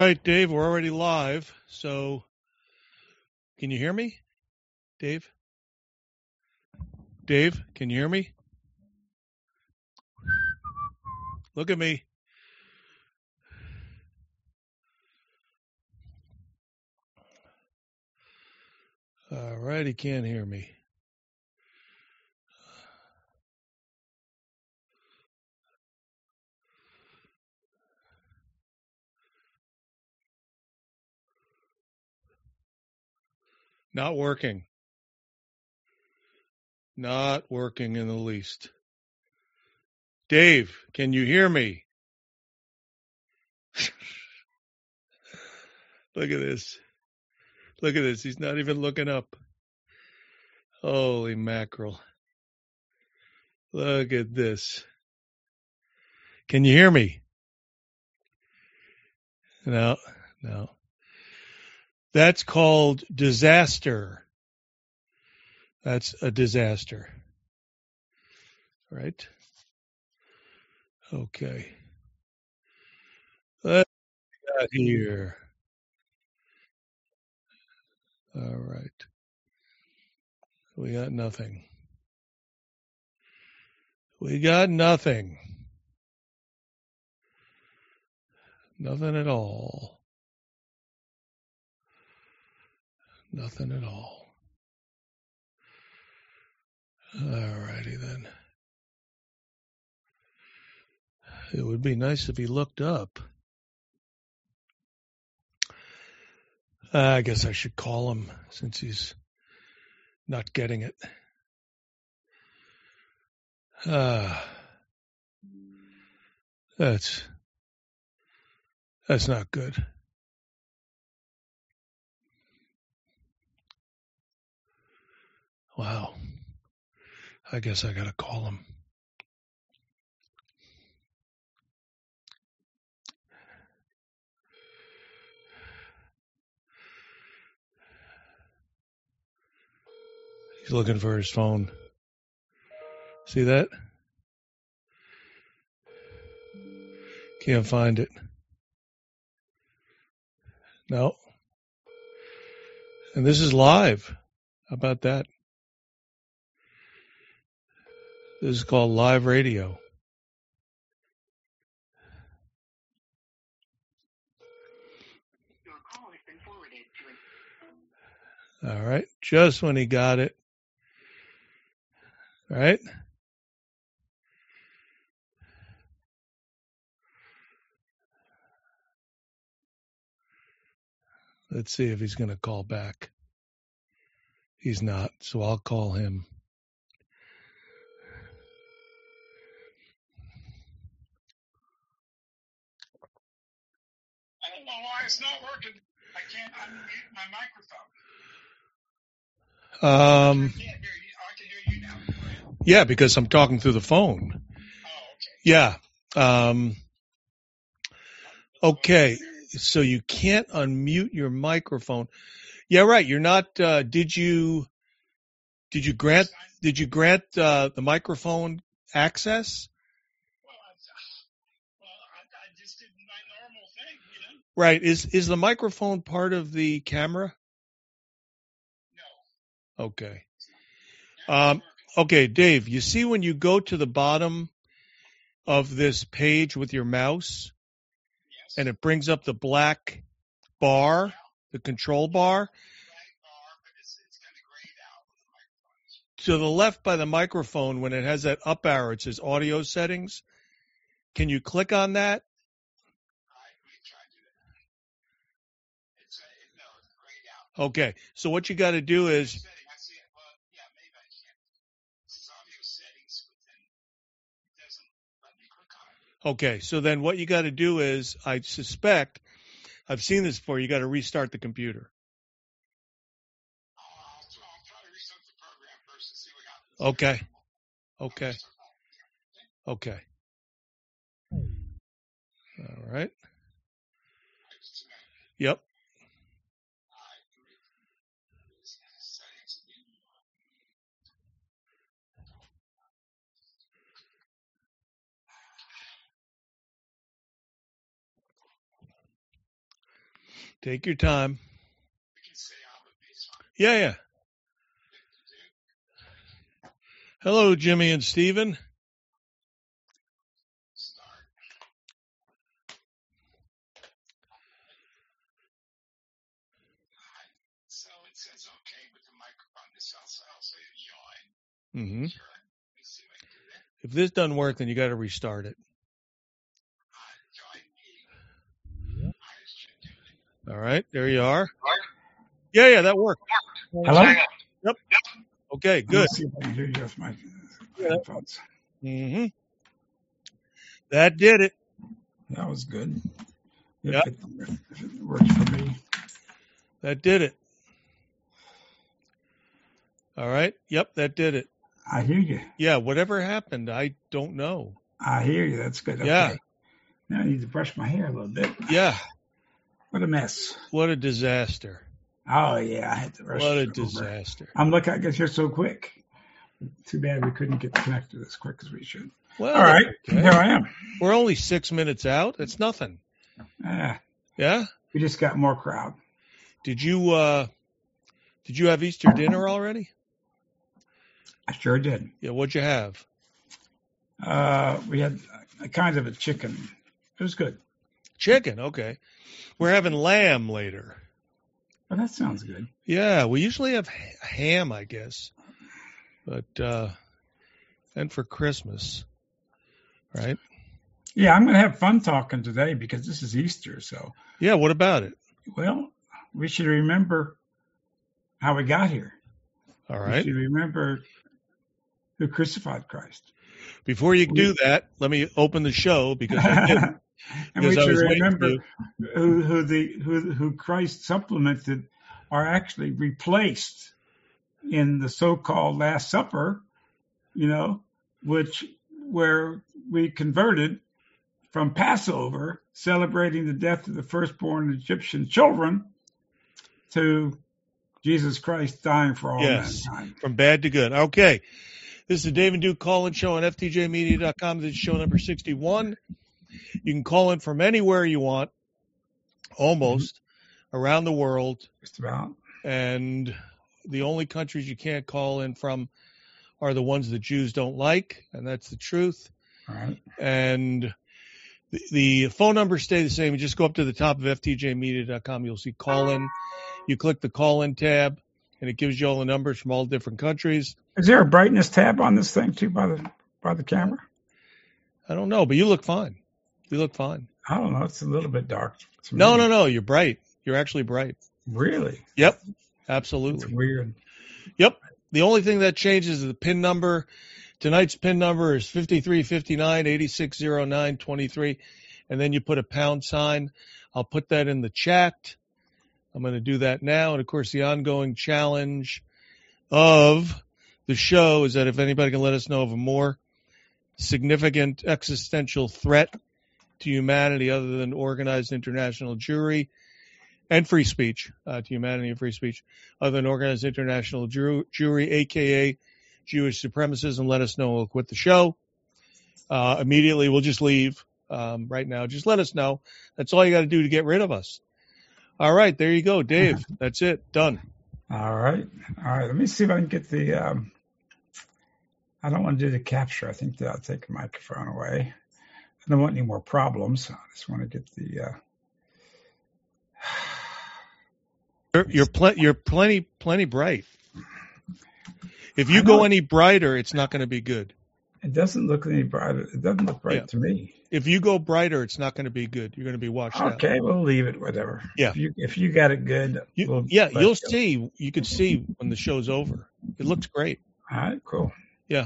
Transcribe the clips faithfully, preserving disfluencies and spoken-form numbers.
All right, Dave, we're already live. So can you hear me? Dave? Dave, can you hear me? Look at me. All right, he can't hear me. Not working. Not working in the least. Dave, can you hear me? Look at this. Look at this. He's not even looking up. Holy mackerel. Look at this. Can you hear me? No, no. That's called disaster. That's a disaster. Right? Okay. Let's get here. All right. We got nothing. We got nothing. Nothing at all. Nothing at all. All righty then. It would be nice if he looked up. Uh, I guess I should call him since he's not getting it. Uh, that's that's not good. Wow. I guess I gotta call him. He's looking for his phone. See that? Can't find it. No. And this is live. How about that? This is called live radio. Your call has been forwarded to an... All right. Just when he got it. All right. Let's see if he's going to call back. He's not, so I'll call him. I don't know why it's not working. I can't unmute my microphone. Um, I can't hear you. I can hear you now. yeah, because I'm talking through the phone. Oh, okay. Yeah. Um, okay. So you can't unmute your microphone. Yeah, right. You're not. Uh, did you? Did you grant? Did you grant uh, the microphone access? Well, I, well, I, I just did my normal thing, you know. Right. Is is the microphone part of the camera? No. Okay. Um, okay, Dave. You see when you go to the bottom of this page with your mouse, Yes. and it brings up the black bar, Yeah. the control bar. Black bar, but it's, it's kind of grayed out with the microphones. To the left by the microphone, when it has that up arrow, it says audio settings. Can you click on that? All right, let me try to do that. It's, uh, it, no, it's grayed out. Okay, so what you got to do is, Setting, I see it. Well, yeah, maybe I can't. This is audio settings, but then it doesn't let me click on it. okay, so then what you got to do is, I suspect, I've seen this before, you got to restart the computer. Oh, I'll, try, I'll try to restart the program first and see what happens. Okay, okay, okay. All right. Yep. Take your time. We can say Abba Baseline. Yeah, yeah. Hello, Jimmy and Steven. Start. So it says okay with the microphone. This also also yawn. Mm-hmm. Sure. Let me see if I can do that. If this doesn't work, then you got to restart it. Uh, join meeting. I should do it. All right, there you are. Yeah, yeah, that worked. Hello? Yep. Okay, Let good. me see if I can hear you with my headphones. Mm-hmm. That did it. That was good. If, Yep. it, if it works for me. That did it. All right. Yep, that did it. I hear you. Yeah, whatever happened, I don't know. I hear you. That's good. Okay. Yeah. Now I need to brush my hair a little bit. Yeah. What a mess. What a disaster. Oh, yeah. I had to rush What a it over. disaster. I'm lucky I got here so quick. Too bad we couldn't get connected as quick as we should. Well, All right. okay. Here I am. We're only six minutes out. That's nothing. Ah, Yeah. we just got more crowd. Did you uh did you have Easter dinner already? I sure did. Yeah, what'd you have? Uh, we had a kind of a chicken. It was good. Chicken, okay. We're having lamb later. Well, that sounds good. Yeah, we usually have h- ham, I guess. But uh and for Christmas. Right? Yeah, I'm going to have fun talking today because this is Easter. So, Yeah, what about it? well, we should remember how we got here. All We right. should remember who crucified Christ. Before you do that, let me open the show because I did. and we Because I should was waiting remember to. who, who the who, who Christ supplemented or actually replaced in the so-called Last Supper, you know, which where we converted from Passover, celebrating the death of the firstborn Egyptian children, to Jesus Christ dying for all Yes. mankind. From bad to good. Okay. This is the Dave and Duke call-in show on F T J media dot com. This is show number sixty-one. You can call in from anywhere you want, almost, Mm-hmm. around the world. Just about. And the only countries you can't call in from are the ones that Jews don't like, and that's the truth. All right. And the, the phone numbers stay the same. You just go up to the top of F T J media dot com. You'll see call-in. You click the call-in tab, and it gives you all the numbers from all different countries. Is there a brightness tab on this thing too by the by the camera? I don't know, but you look fine. You look fine. I don't know. It's a little bit dark. to No, me. no, no. You're bright. You're actually bright. Really? Yep. It's Absolutely. weird. Yep. The only thing that changes is the PIN number. Tonight's PIN number is fifty-three fifty-nine eighty-six oh nine twenty-three, and then you put a pound sign. I'll put that in the chat. I'm going to do that now. And, of course, the ongoing challenge of the show is that if anybody can let us know of a more significant existential threat to humanity other than organized international Jewry and free speech, uh, to humanity and free speech, other than organized international Jew- Jewry, a k a. Jewish supremacism, let us know. We'll quit the show. Uh, immediately, we'll just leave um, right now. Just let us know. That's all you got to do to get rid of us. All right, there you go, Dave. That's it. Done. All right. All right. Let me see if I can get the. Um, I don't want to do the capture. I think that I'll take the microphone away. I don't want any more problems. I just want to get the. Uh... You're you're, pl- you're plenty plenty bright. If you I go know. any brighter, it's not going to be good. It doesn't look any brighter. It doesn't look bright Yeah. to me. If you go brighter, it's not going to be good. You're going to be washed out. Okay, we'll leave it. Whatever. Yeah. If you if you got it good, You, we'll yeah, let you'll it go. see. You can see when the show's over. It looks great. All right. Cool. Yeah.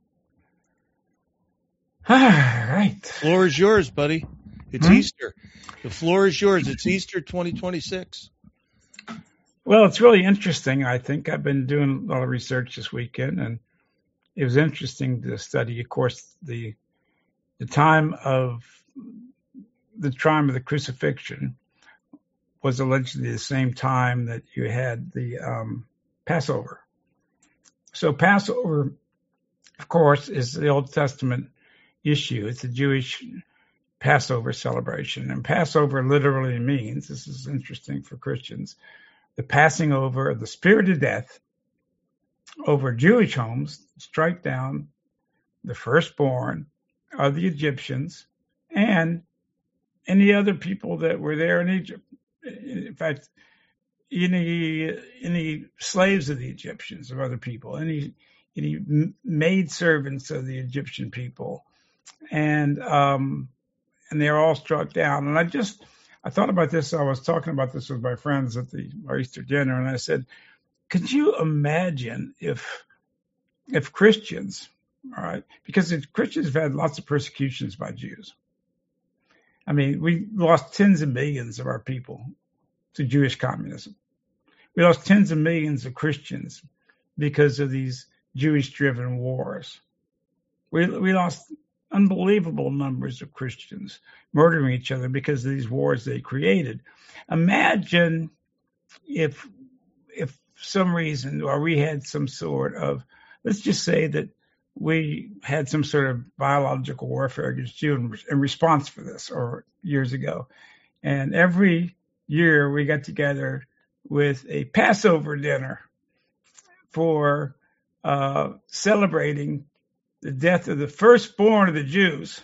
All right. Floor is yours, buddy. It's Hmm? Easter. The floor is yours. It's Easter twenty twenty-six. Well, it's really interesting. I think I've been doing a lot of research this weekend, and it was interesting to study, of course, the the time of the time of the crucifixion was allegedly the same time that you had the um, Passover. So Passover, of course, is the Old Testament issue. It's a Jewish Passover celebration. And Passover literally means, this is interesting for Christians, the passing over of the spirit of death over Jewish homes, strike down the firstborn of the Egyptians and any other people that were there in Egypt. In fact, any any slaves of the Egyptians, of other people, any any maid servants of the Egyptian people, and um, and they're all struck down. And I just I thought about this. I was talking about this with my friends at the our Easter dinner, and I said, could you imagine if if Christians, all right, because Christians have had lots of persecutions by Jews. I mean, we lost tens of millions of our people to Jewish communism. We lost tens of millions of Christians because of these Jewish-driven wars. We we lost unbelievable numbers of Christians murdering each other because of these wars they created. Imagine if if some reason, or we had some sort of, let's just say that we had some sort of biological warfare against Jews in, in response for this, or years ago. And every year we got together with a Passover dinner for uh, celebrating the death of the firstborn of the Jews.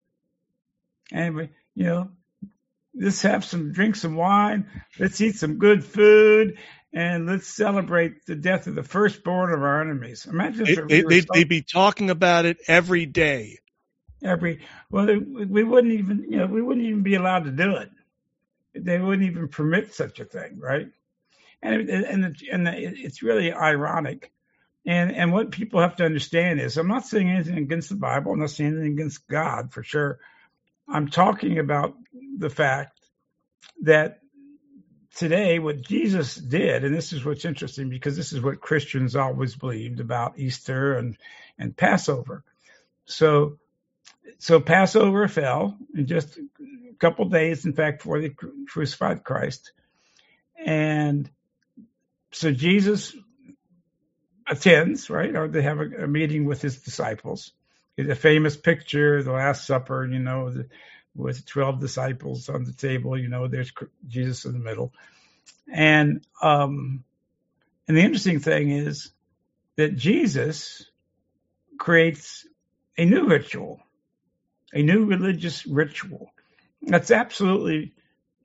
And we, you know, let's have some, drink some wine, let's eat some good food, and let's celebrate the death of the firstborn of our enemies. Imagine if They, we they, were they'd be talking about it every day. every, well, we wouldn't even, you know, we wouldn't even be allowed to do it. They wouldn't even permit such a thing, right? And and and it's really ironic. And and what people have to understand is, I'm not saying anything against the Bible. I'm not saying anything against God, for sure. I'm talking about the fact that today what Jesus did, and this is what's interesting because this is what Christians always believed about Easter and, and Passover. So so Passover fell in just a couple days, in fact, before they crucified Christ. And so Jesus attends, right? Or they have a, a meeting with his disciples. It's a famous picture, the Last Supper, you know, the, with twelve disciples on the table, you know, there's Jesus in the middle. And um, and the interesting thing is that Jesus creates a new ritual, a new religious ritual. That's absolutely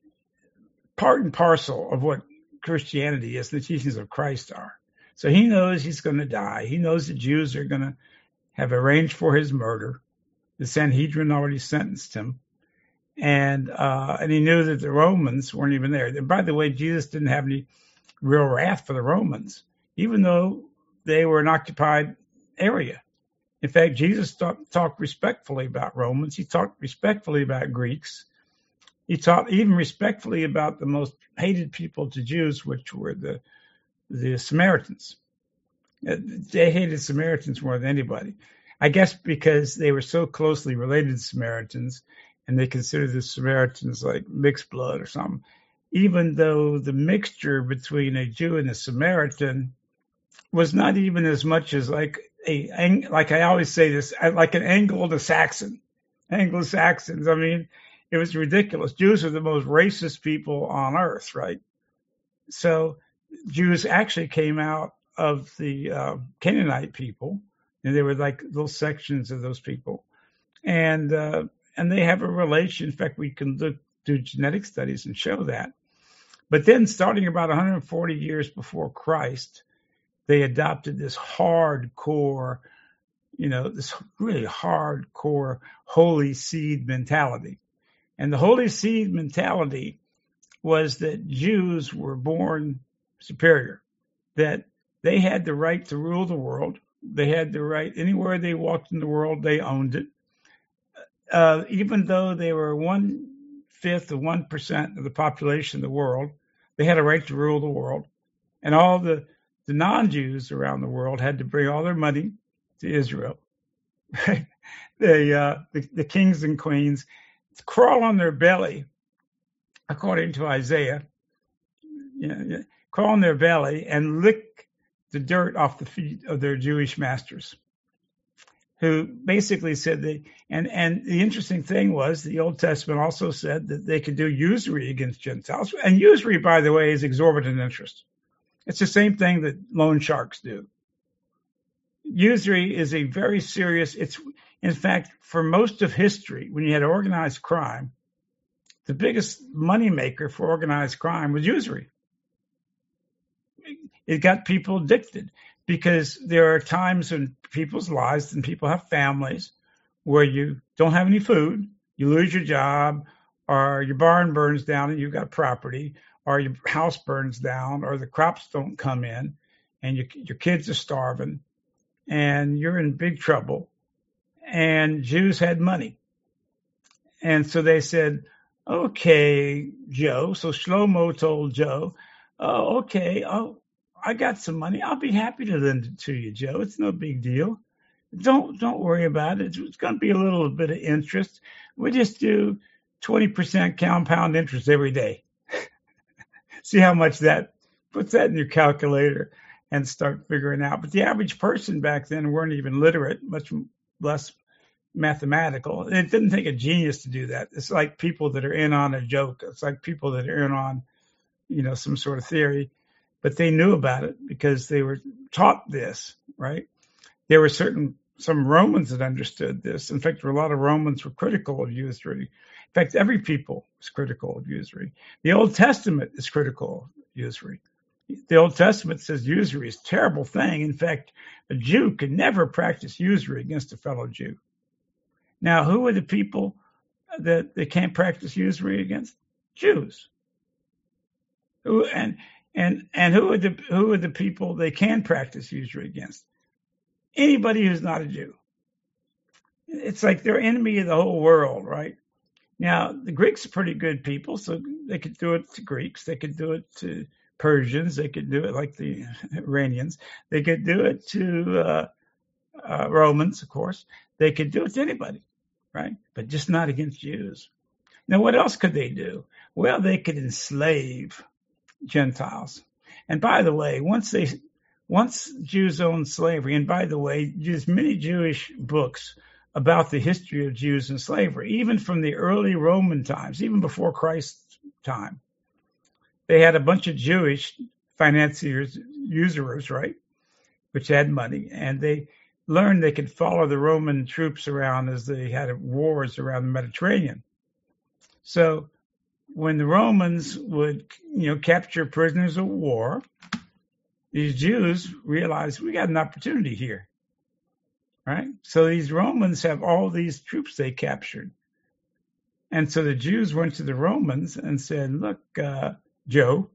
part and parcel of what Christianity is, the teachings of Christ are. So he knows he's going to die. He knows the Jews are going to have arranged for his murder. The Sanhedrin already sentenced him. And uh, and he knew that the Romans weren't even there. And by the way, Jesus didn't have any real wrath for the Romans, even though they were an occupied area. In fact, Jesus talk, talked respectfully about Romans. He talked respectfully about Greeks. He talked even respectfully about the most hated people to Jews, which were the the Samaritans. They hated Samaritans more than anybody. I guess because they were so closely related to Samaritans, and they considered the Samaritans like mixed blood or something, even though the mixture between a Jew and a Samaritan was not even as much as like a, like I always say this, like an Anglo-Saxon, Anglo-Saxons. I mean, it was ridiculous. Jews are the most racist people on earth, right? So Jews actually came out of the uh, Canaanite people, and they were like little sections of those people. And uh, and they have a relation. In fact, we can look, do genetic studies and show that. But then starting about one hundred forty years before Christ, they adopted this hardcore, you know, this really hardcore holy seed mentality. And the holy seed mentality was that Jews were born superior, that they had the right to rule the world. They had the right, anywhere they walked in the world, they owned it. Uh, even though they were one-fifth of one percent of the population of the world, they had a right to rule the world. And all the, the non-Jews around the world had to bring all their money to Israel. they, uh, the, the kings and queens crawl on their belly, according to Isaiah, you know, crawl on their belly and lick the dirt off the feet of their Jewish masters. who basically said that, and, and the interesting thing was the Old Testament also said that they could do usury against Gentiles. And usury, by the way, is exorbitant interest. It's the same thing that loan sharks do. Usury is a very serious, it's, in fact, for most of history, when you had organized crime, the biggest moneymaker for organized crime was usury. It got people addicted because there are times in people's lives and people have families where you don't have any food, you lose your job, or your barn burns down and you've got property, or your house burns down, or the crops don't come in, and your, your kids are starving, and you're in big trouble. And Jews had money. And so they said, okay, Joe. So Shlomo told Joe, oh, okay, oh, I got some money. I'll be happy to lend it to you, Joe. It's no big deal. Don't don't worry about it. It's going to be a little bit of interest. We just do twenty percent compound interest every day. See how much that puts that in your calculator and start figuring out. But the average person back then weren't even literate, much less mathematical. It didn't take a genius to do that. It's like people that are in on a joke. It's like people that are in on, you know, some sort of theory. But they knew about it because they were taught this, right? There were certain, some Romans that understood this. In fact, a lot of Romans were critical of usury. In fact, every people was critical of usury. The Old Testament is critical of usury. The Old Testament says usury is a terrible thing. In fact, a Jew can never practice usury against a fellow Jew. Now, who are the people that they can't practice usury against? Jews. Who, and And and who are the who are the people they can practice usury against? Anybody who's not a Jew. It's like they're enemy of the whole world, right? Now the Greeks are pretty good people, so they could do it to Greeks, they could do it to Persians, they could do it like the Iranians, they could do it to uh, uh, Romans, of course. They could do it to anybody, right? But just not against Jews. Now what else could they do? Well, they could enslave Gentiles. And by the way, once they, once Jews owned slavery, and by the way, there's many Jewish books about the history of Jews and slavery, even from the early Roman times, even before Christ's time. They had a bunch of Jewish financiers, usurers, right, which had money, and they learned they could follow the Roman troops around as they had wars around the Mediterranean. So when the Romans would, you know, capture prisoners of war, these Jews realized we got an opportunity here, right? So these Romans have all these troops they captured. And so the Jews went to the Romans and said, look, uh, Joe,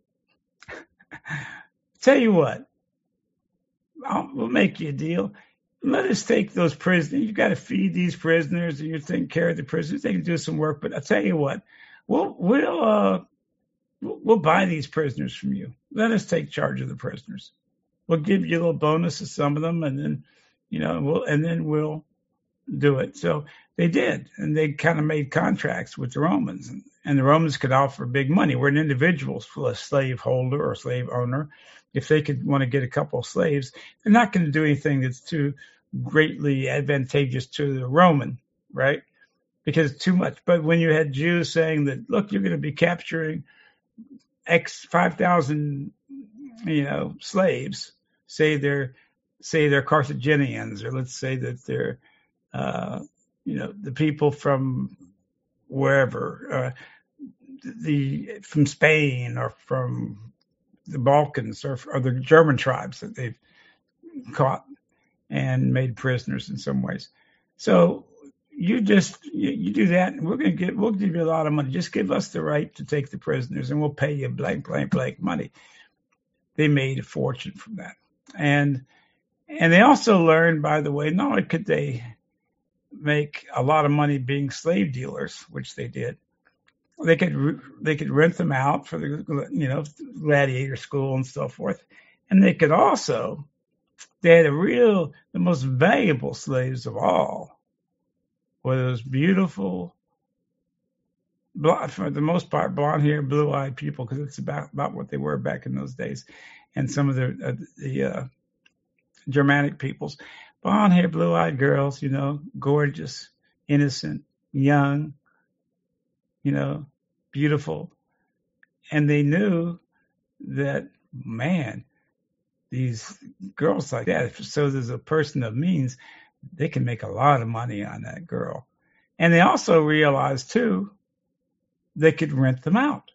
tell you what, I'll, we'll make you a deal. Let us take those prisoners. You've got to feed these prisoners and you're taking care of the prisoners. They can do some work, but I'll tell you what, We'll we'll uh we'll buy these prisoners from you. Let us take charge of the prisoners. We'll give you a little bonus to some of them, and then you know we'll and then we'll do it. So they did, and they kind of made contracts with the Romans, and, and the Romans could offer big money. Where an individual, a slave holder or slave owner, if they could want to get a couple of slaves, they're not going to do anything that's too greatly advantageous to the Roman, right? Because too much. But when you had Jews saying that, look, you're going to be capturing X five thousand, you know, slaves, say they're, say they're Carthaginians, or let's say that they're, uh, you know, the people from wherever, uh, the, from Spain or from the Balkans or, or the German tribes that they've caught and made prisoners in some ways. So, You just you, you do that, and we're gonna get we'll give you a lot of money. Just give us the right to take the prisoners, and we'll pay you blank, blank, blank money. They made a fortune from that, and and they also learned, by the way, not only could they make a lot of money being slave dealers, which they did, they could they could rent them out for the you know gladiator school and so forth, and they could also they had a real the most valuable slaves of all. Were those beautiful, for the most part, blonde-haired, blue-eyed people, because it's about, about what they were back in those days, and some of the uh, the uh, Germanic peoples. blonde hair, blue eyed girls, you know, gorgeous, innocent, young, you know, beautiful. And they knew that, man, these girls like that, so there's a person of means, they can make a lot of money on that girl. And they also realized, too, they could rent them out.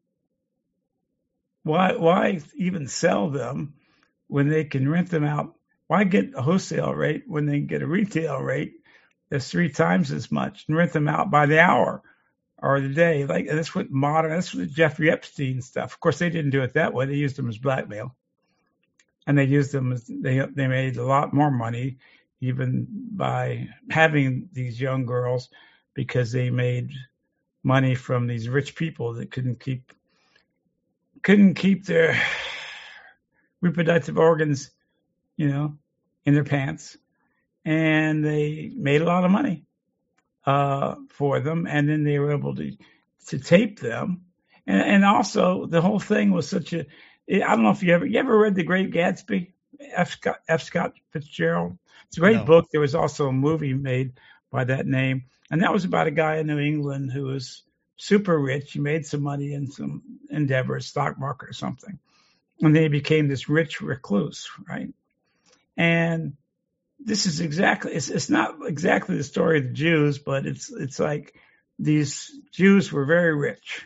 Why, why even sell them when they can rent them out? Why get a wholesale rate when they can get a retail rate that's three times as much and rent them out by the hour or the day? Like, that's what modern, that's what Jeffrey Epstein stuff. Of course, they didn't do it that way. They used them as blackmail. And they used them as, they, they made a lot more money even by having these young girls, because they made money from these rich people that couldn't keep, couldn't keep their reproductive organs, you know, in their pants. And they made a lot of money uh, for them. And then they were able to, to tape them. And, and also the whole thing was such a, I don't know if you ever, you ever read The Great Gatsby? F. Scott, F. Scott Fitzgerald. It's a great No. book. There was also a movie made by that name. And that was about a guy in New England who was super rich. He made some money in some endeavor, stock market or something. And then he became this rich recluse, right? And this is exactly, it's, it's not exactly the story of the Jews, but it's, it's like these Jews were very rich.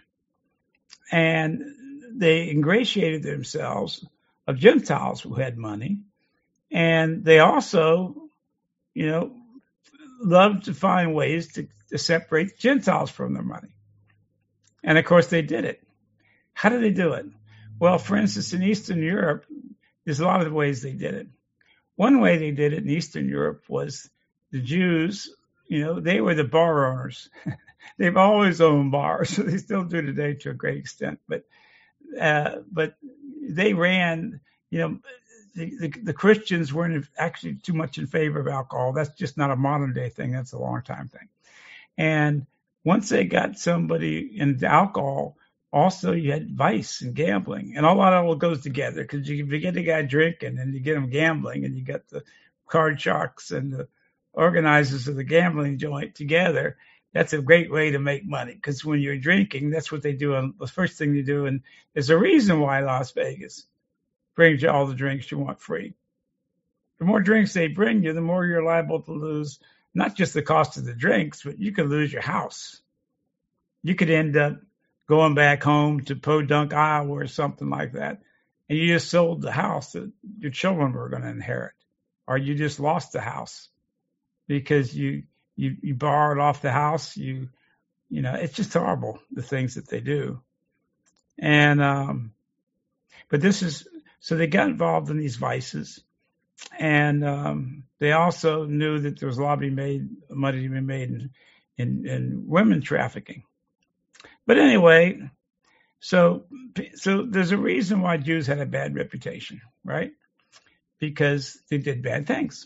And they ingratiated themselves of Gentiles who had money. And they also, you know, loved to find ways to, to separate Gentiles from their money. And of course they did it. How did they do it? Well, for instance, in Eastern Europe, there's a lot of ways they did it. One way they did it in Eastern Europe was the Jews, you know, they were the bar owners. They've always owned bars, so they still do today to a great extent. But uh, but they ran, you know, the, the, the Christians weren't actually too much in favor of alcohol. That's just not a modern day thing. That's a long time thing. And once they got somebody into alcohol, also you had vice and gambling, and all that all goes together, because you, you get a guy drinking and you get him gambling, and you got the card sharks and the organizers of the gambling joint together. That's a great way to make money, because when you're drinking, that's what they do. And the first thing you do, and there's a reason why Las Vegas brings you all the drinks you want free. The more drinks they bring you, the more you're liable to lose, not just the cost of the drinks, but you could lose your house. You could end up going back home to Podunk, Iowa or something like that, and you just sold the house that your children were going to inherit, or you just lost the house because you you you borrowed off the house. You you know, it's just horrible, the things that they do. And um, but this is, so they got involved in these vices, and um, they also knew that there was a lot to be made, money to be made in, in, in women trafficking. But anyway, so so there's a reason why Jews had a bad reputation, right? Because they did bad things.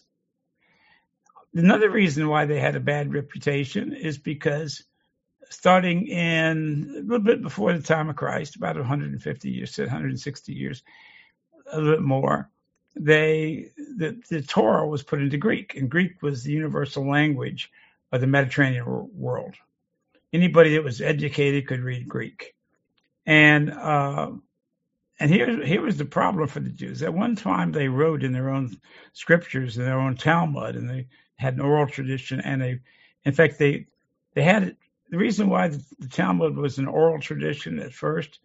Another reason why they had a bad reputation is because starting in a little bit before the time of Christ, about one hundred fifty years, one hundred sixty years, a little bit more, they the, the Torah was put into Greek, and Greek was the universal language of the Mediterranean world. Anybody that was educated could read Greek. And uh, and here, here was the problem for the Jews. At one time, they wrote in their own scriptures, in their own Talmud, and they had an oral tradition. And they, in fact, they they had, the reason why the, the Talmud was an oral tradition at first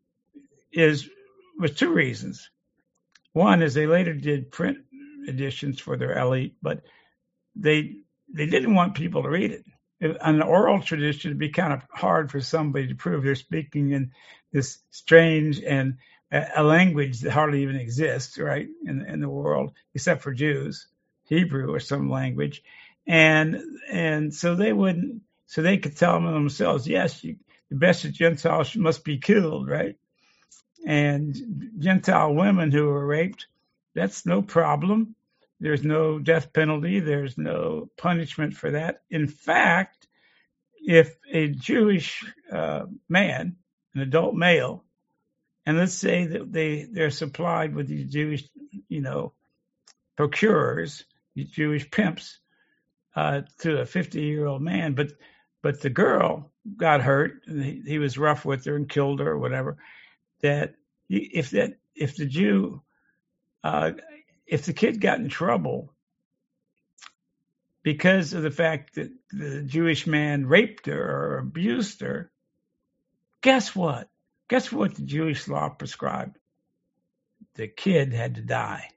is was two reasons. One is they later did print editions for their elite, but they they didn't want people to read it. An oral tradition would be kind of hard for somebody to prove they're speaking in this strange and a language that hardly even exists, right, in, in the world, except for Jews, Hebrew or some language. And and so they wouldn't, so they could tell them themselves, yes, you, the best of Gentiles must be killed, right? And Gentile women who were raped, that's no problem. There's no death penalty. There's no punishment for that. In fact, if a Jewish uh, man, an adult male, and let's say that they, they're supplied with these Jewish, you know, procurers, Jewish pimps uh, to a fifty-year-old man, but but the girl got hurt, and he, he was rough with her and killed her or whatever. That if that if the Jew, uh, if the kid got in trouble because of the fact that the Jewish man raped her or abused her, guess what? Guess what the Jewish law prescribed? The kid had to die.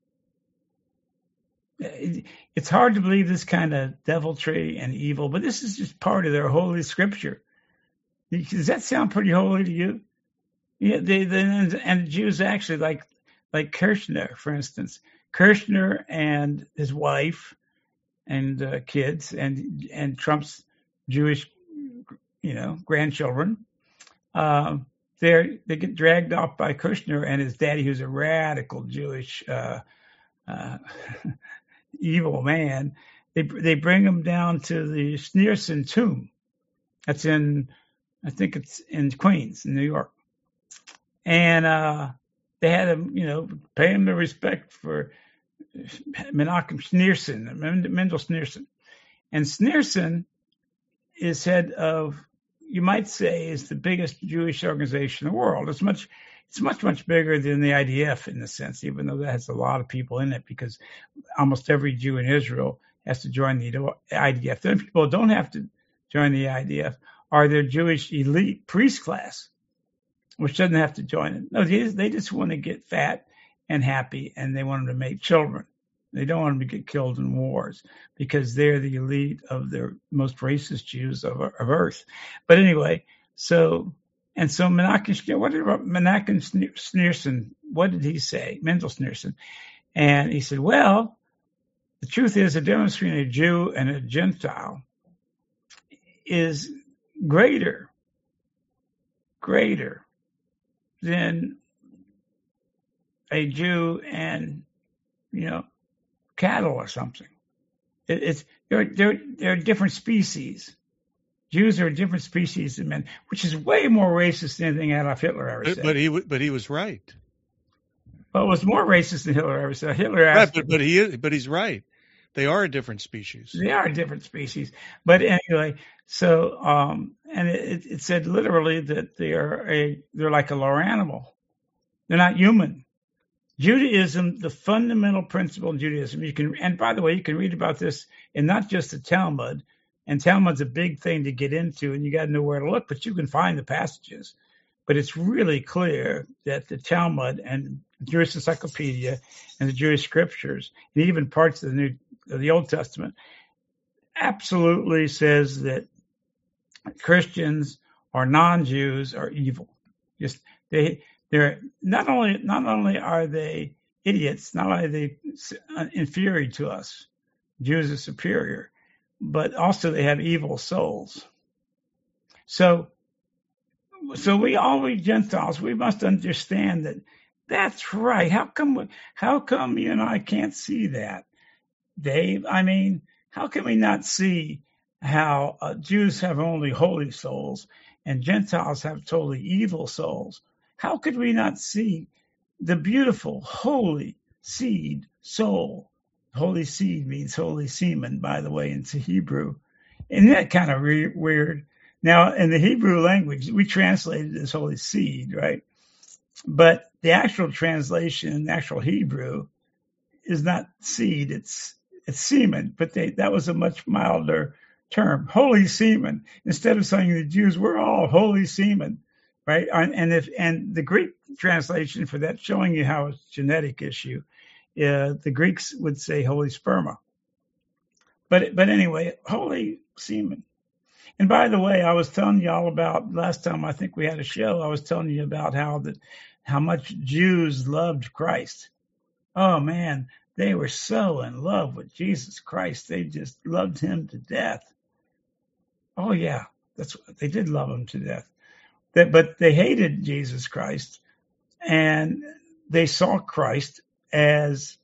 It's hard to believe this kind of deviltry and evil, but this is just part of their holy scripture. Does that sound pretty holy to you? Yeah, they, they and the Jews actually like like Kirchner, for instance. Kirchner and his wife and uh, kids and and Trump's Jewish, you know, grandchildren. Um, they they get dragged off by Kirchner and his daddy, who's a radical Jewish uh, uh, evil man. They they bring him down to the Schneerson tomb. That's in, I think it's in Queens, in New York. And uh, they had him, you know, pay him the respect for Menachem Schneerson, Mendel Schneerson. And Schneerson is head of, you might say, is the biggest Jewish organization in the world. It's much, it's much, much bigger than the I D F in a sense, even though that has a lot of people in it, because almost every Jew in Israel has to join the I D F. The only people who don't have to join the I D F are their Jewish elite priest class, which doesn't have to join it. No, they, they just want to get fat and happy, and they want them to make children. They don't want them to get killed in wars because they're the elite of the most racist Jews of, of earth. But anyway, so, and so Menachem, what did Menachem Schneerson, what did he say? Mendel Schneerson. And he said, well, the truth is the difference between a Jew and a Gentile is greater, greater than a Jew and, you know, cattle or something. It, it's they're they're they're different species. Jews are a different species of men, which is way more racist than anything Adolf Hitler ever said. But he but he was right. Well, it was more racist than Hitler ever said. Hitler asked, right, but, but he is, but he's right. They are a different species. They are a different species. But anyway, so um, and it, it said literally that they are a they're like a lower animal. They're not human. Judaism, the fundamental principle in Judaism, you can, and by the way, you can read about this in not just the Talmud, and Talmud's a big thing to get into, and you got to know where to look, but you can find the passages. But it's really clear that the Talmud and the Jewish Encyclopedia and the Jewish Scriptures, and even parts of the New, of the Old Testament, absolutely says that Christians or non-Jews are evil. Just they. They're not only not only are they idiots, not only are they inferior to us, Jews are superior, but also they have evil souls. So, so we all we Gentiles, we must understand that that's right. How come how come you and I can't see that, Dave? I mean, how can we not see how uh, Jews have only holy souls and Gentiles have totally evil souls? How could we not see the beautiful, holy seed soul? Holy seed means holy semen, by the way, into Hebrew. Isn't that kind of re- weird? Now, in the Hebrew language, we translated it as holy seed, right? But the actual translation in actual Hebrew is not seed, it's it's semen. But they, that was a much milder term, holy semen. Instead of saying the Jews, we're all holy semen. Right, and if and the Greek translation for that, showing you how it's a genetic issue, uh, the Greeks would say holy sperma. But but anyway, holy semen. And by the way, I was telling you all about last time I think we had a show. I was telling you about how that how much Jews loved Christ. Oh man, they were so in love with Jesus Christ. They just loved him to death. Oh yeah, that's they did love him to death. That, but they hated Jesus Christ, and they saw Christ as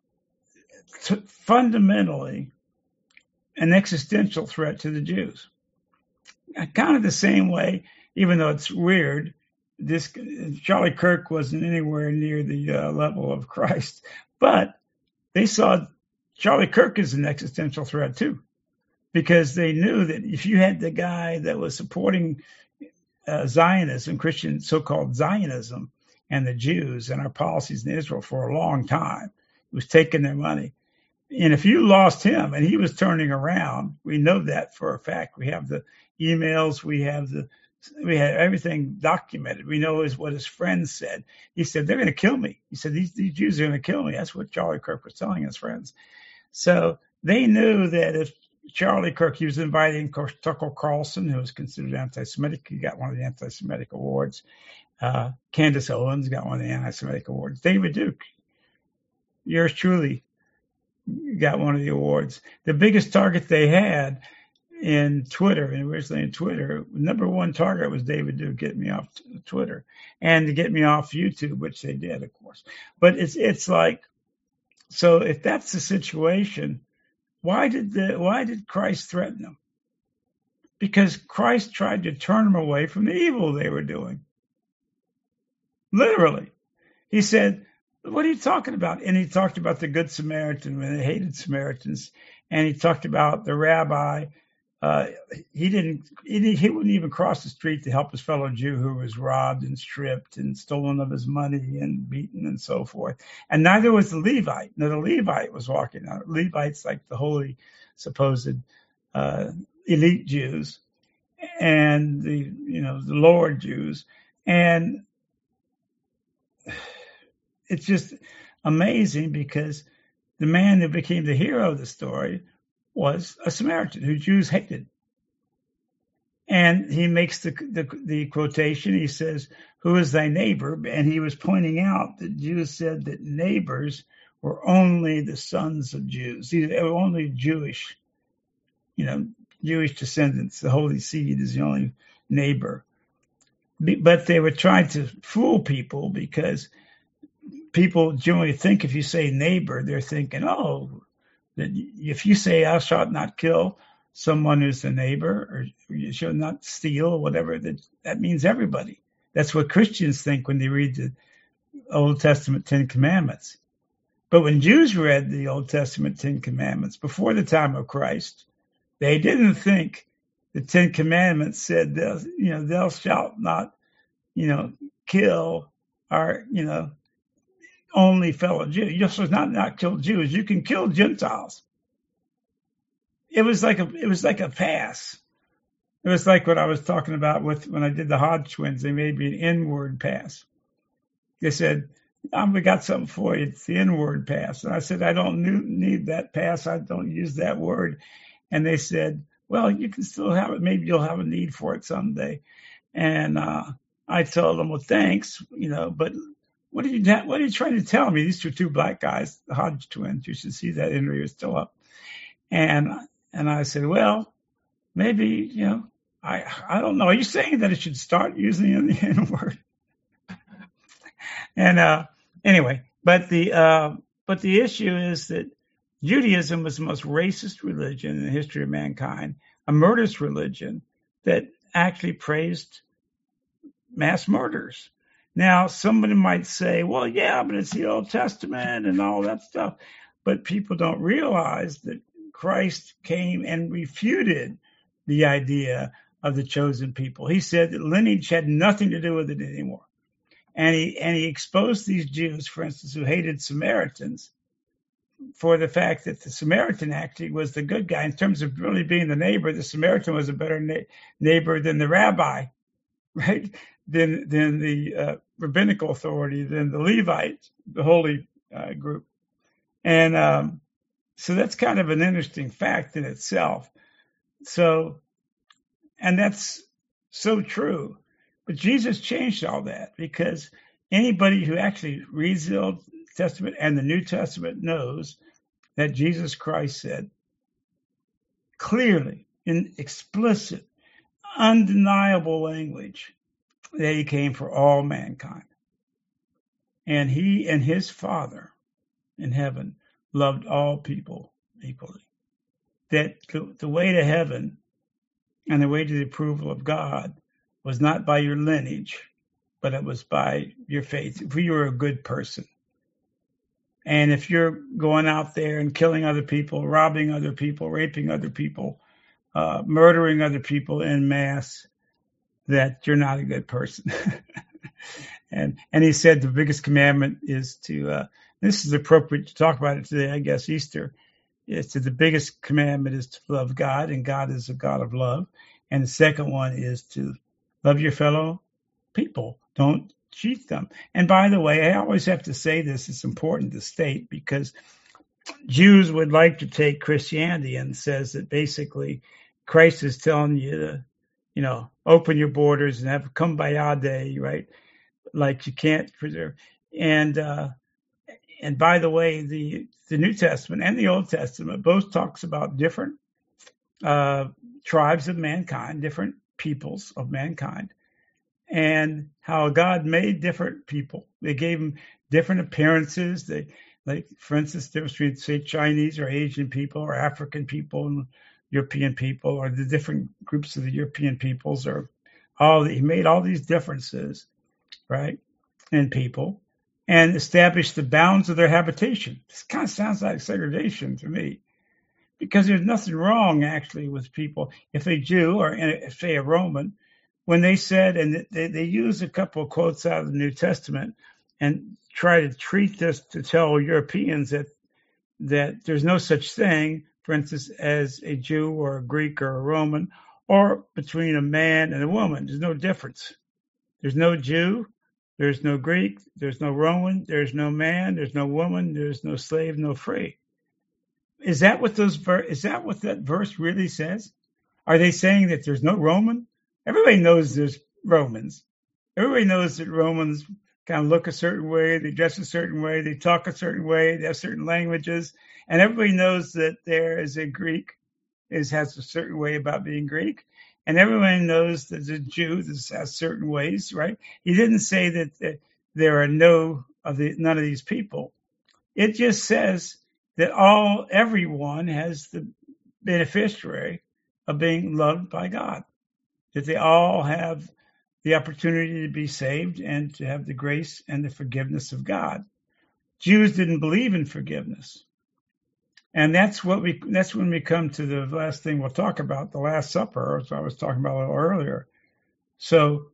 t- fundamentally an existential threat to the Jews. Kind of the same way, even though it's weird, this Charlie Kirk wasn't anywhere near the uh, level of Christ, but they saw Charlie Kirk is an existential threat too, because they knew that if you had the guy that was supporting uh, Zionism, Christian so-called Zionism, and the Jews and our policies in Israel for a long time, he was taking their money. And if you lost him and he was turning around, we know that for a fact. We have the emails, we have the, we have everything documented. We know is what his friends said. He said, they're going to kill me. He said, these, these Jews are going to kill me. That's what Charlie Kirk was telling his friends. So they knew that if Charlie Kirk, he was inviting, of course, Tucker Carlson, who was considered anti-Semitic. He got one of the anti-Semitic awards. Uh, Candace Owens got one of the anti-Semitic awards. David Duke, yours truly, got one of the awards. The biggest target they had in Twitter, and originally in Twitter, number one target was David Duke, get me off Twitter, and to get me off YouTube, which they did, of course. But it's it's like, so if that's the situation, why did the why did Christ threaten them? Because Christ tried to turn them away from the evil they were doing. Literally. He said, what are you talking about? And he talked about the Good Samaritan when they hated Samaritans. And he talked about the rabbi. Uh, he didn't, he, didn't, he wouldn't even cross the street to help his fellow Jew who was robbed and stripped and stolen of his money and beaten and so forth. And neither was the Levite. No, the Levite was walking out. Levites, like the holy, supposed uh, elite Jews and the, you know, the lower Jews. And it's just amazing because the man who became the hero of the story was a Samaritan who Jews hated. And he makes the, the, the quotation. He says, who is thy neighbor? And he was pointing out that Jews said that neighbors were only the sons of Jews. They were only Jewish, you know, Jewish descendants. The Holy Seed is the only neighbor. But they were trying to fool people because people generally think if you say neighbor, they're thinking, oh, that if you say thou shalt not kill someone who's a neighbor, or you shall not steal, or whatever, that, that means everybody. That's what Christians think when they read the Old Testament Ten Commandments. But when Jews read the Old Testament Ten Commandments before the time of Christ, they didn't think the Ten Commandments said, you know, thou shalt not, you know, kill, or, you know, only fellow Jews. You just not not kill Jews. You can kill Gentiles. It was like a it was like a pass. It was like what I was talking about with when I did the Hodge twins. They made me an N-word pass. They said, um, "We got something for you. It's the N-word pass." And I said, "I don't need that pass. I don't use that word." And they said, "Well, you can still have it. Maybe you'll have a need for it someday." And uh, I told them, "Well, thanks, you know, but." What are you What are you trying to tell me? These are two black guys, the Hodge twins. You should see that interview is still up. And and I said, well, maybe, you know, I I don't know. Are you saying that I should start using the N word? And uh, anyway, but the uh, but the issue is that Judaism was the most racist religion in the history of mankind, a murderous religion that actually praised mass murders. Now, somebody might say, well, yeah, but it's the Old Testament and all that stuff. But people don't realize that Christ came and refuted the idea of the chosen people. He said that lineage had nothing to do with it anymore. And he, and he exposed these Jews, for instance, who hated Samaritans, for the fact that the Samaritan actually was the good guy. In terms of really being the neighbor, the Samaritan was a better na- neighbor than the rabbi, right? Than, than the uh, rabbinical authority, than the Levites, the holy uh, group. And um, so that's kind of an interesting fact in itself. So, and that's so true. But Jesus changed all that, because anybody who actually reads the Old Testament and the New Testament knows that Jesus Christ said clearly, in explicit, undeniable language, that he came for all mankind. And he and his Father in heaven loved all people equally. That the way to heaven and the way to the approval of God was not by your lineage, but it was by your faith. If you were a good person. And if you're going out there and killing other people, robbing other people, raping other people, uh, murdering other people en masse, that you're not a good person. and and he said the biggest commandment is to, uh, this is appropriate to talk about it today, I guess, Easter. It's that the biggest commandment is to love God, and God is a God of love. And the second one is to love your fellow people. Don't cheat them. And by the way, I always have to say this, it's important to state, because Jews would like to take Christianity and says that basically Christ is telling you to, you know, open your borders and have a kumbaya day, right? Like you can't preserve. And uh, and by the way, the the New Testament and the Old Testament both talks about different uh, tribes of mankind, different peoples of mankind, and how God made different people. They gave them different appearances. They, like, for instance, the difference between, say, Chinese or Asian people or African people and European people, or the different groups of the European peoples, or all. He made all these differences, right, in people, and established the bounds of their habitation. This kind of sounds like segregation to me, because there's nothing wrong actually with people if a Jew or, say, a Roman, when they said, and they, they use a couple of quotes out of the New Testament and try to treat this to tell Europeans that that there's no such thing, for instance, as a Jew or a Greek or a Roman, or between a man and a woman. There's no difference. There's no Jew, there's no Greek, there's no Roman, there's no man, there's no woman, there's no slave, no free. Is that what those ver- is that what that verse really says? Are they saying that there's no Roman? Everybody knows there's Romans. Everybody knows that Romans kind of look a certain way, they dress a certain way, they talk a certain way, they have certain languages, and everybody knows that there is a Greek is has a certain way about being Greek, and everyone knows that the Jew has certain ways, right? He didn't say that, that there are no of the none of these people. It just says that all everyone has the beneficiary of being loved by God, that they all have the opportunity to be saved and to have the grace and the forgiveness of God. Jews didn't believe in forgiveness. And that's what we that's when we come to the last thing we'll talk about, the Last Supper, as I was talking about a little earlier. So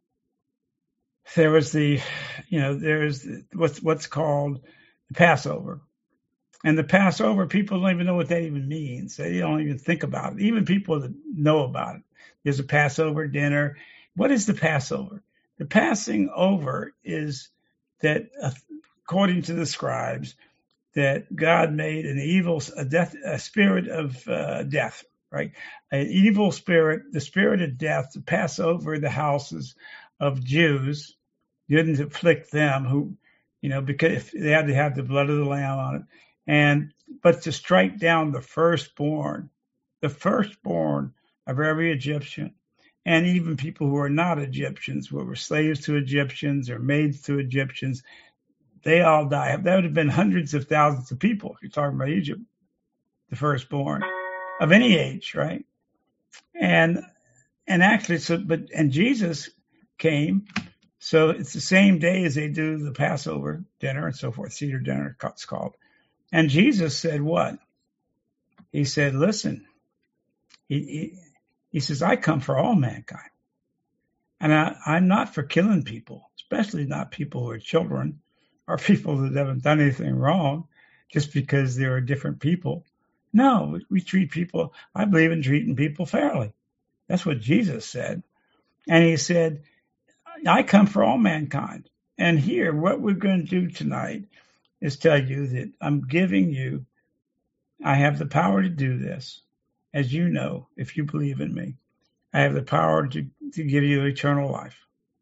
there was the, you know, there's what's what's called the Passover. And the Passover, people don't even know what that even means. They don't even think about it. Even people that know about it. There's a Passover dinner. What is the Passover? The passing over is that, uh, according to the scribes, that God made an evil, a death, a spirit of uh, death, right? An evil spirit, the spirit of death, to pass over the houses of Jews, didn't afflict them, who, you know, because if they had to have the blood of the lamb on it, and but to strike down the firstborn, the firstborn of every Egyptian. And even people who are not Egyptians, who were slaves to Egyptians or maids to Egyptians, they all die. That would have been hundreds of thousands of people if you're talking about Egypt, the firstborn of any age, right? And and actually, so but and Jesus came, so it's the same day as they do the Passover dinner and so forth, Seder dinner, it's called. And Jesus said what? He said, "Listen." He. he He says, I come for all mankind. And I, I'm not for killing people, especially not people who are children or people that haven't done anything wrong just because they're different people. No, we, we treat people, I believe in treating people fairly. That's what Jesus said. And he said, I come for all mankind. And here, what we're going to do tonight is tell you that I'm giving you, I have the power to do this. As you know, if you believe in me, I have the power to, to give you eternal life.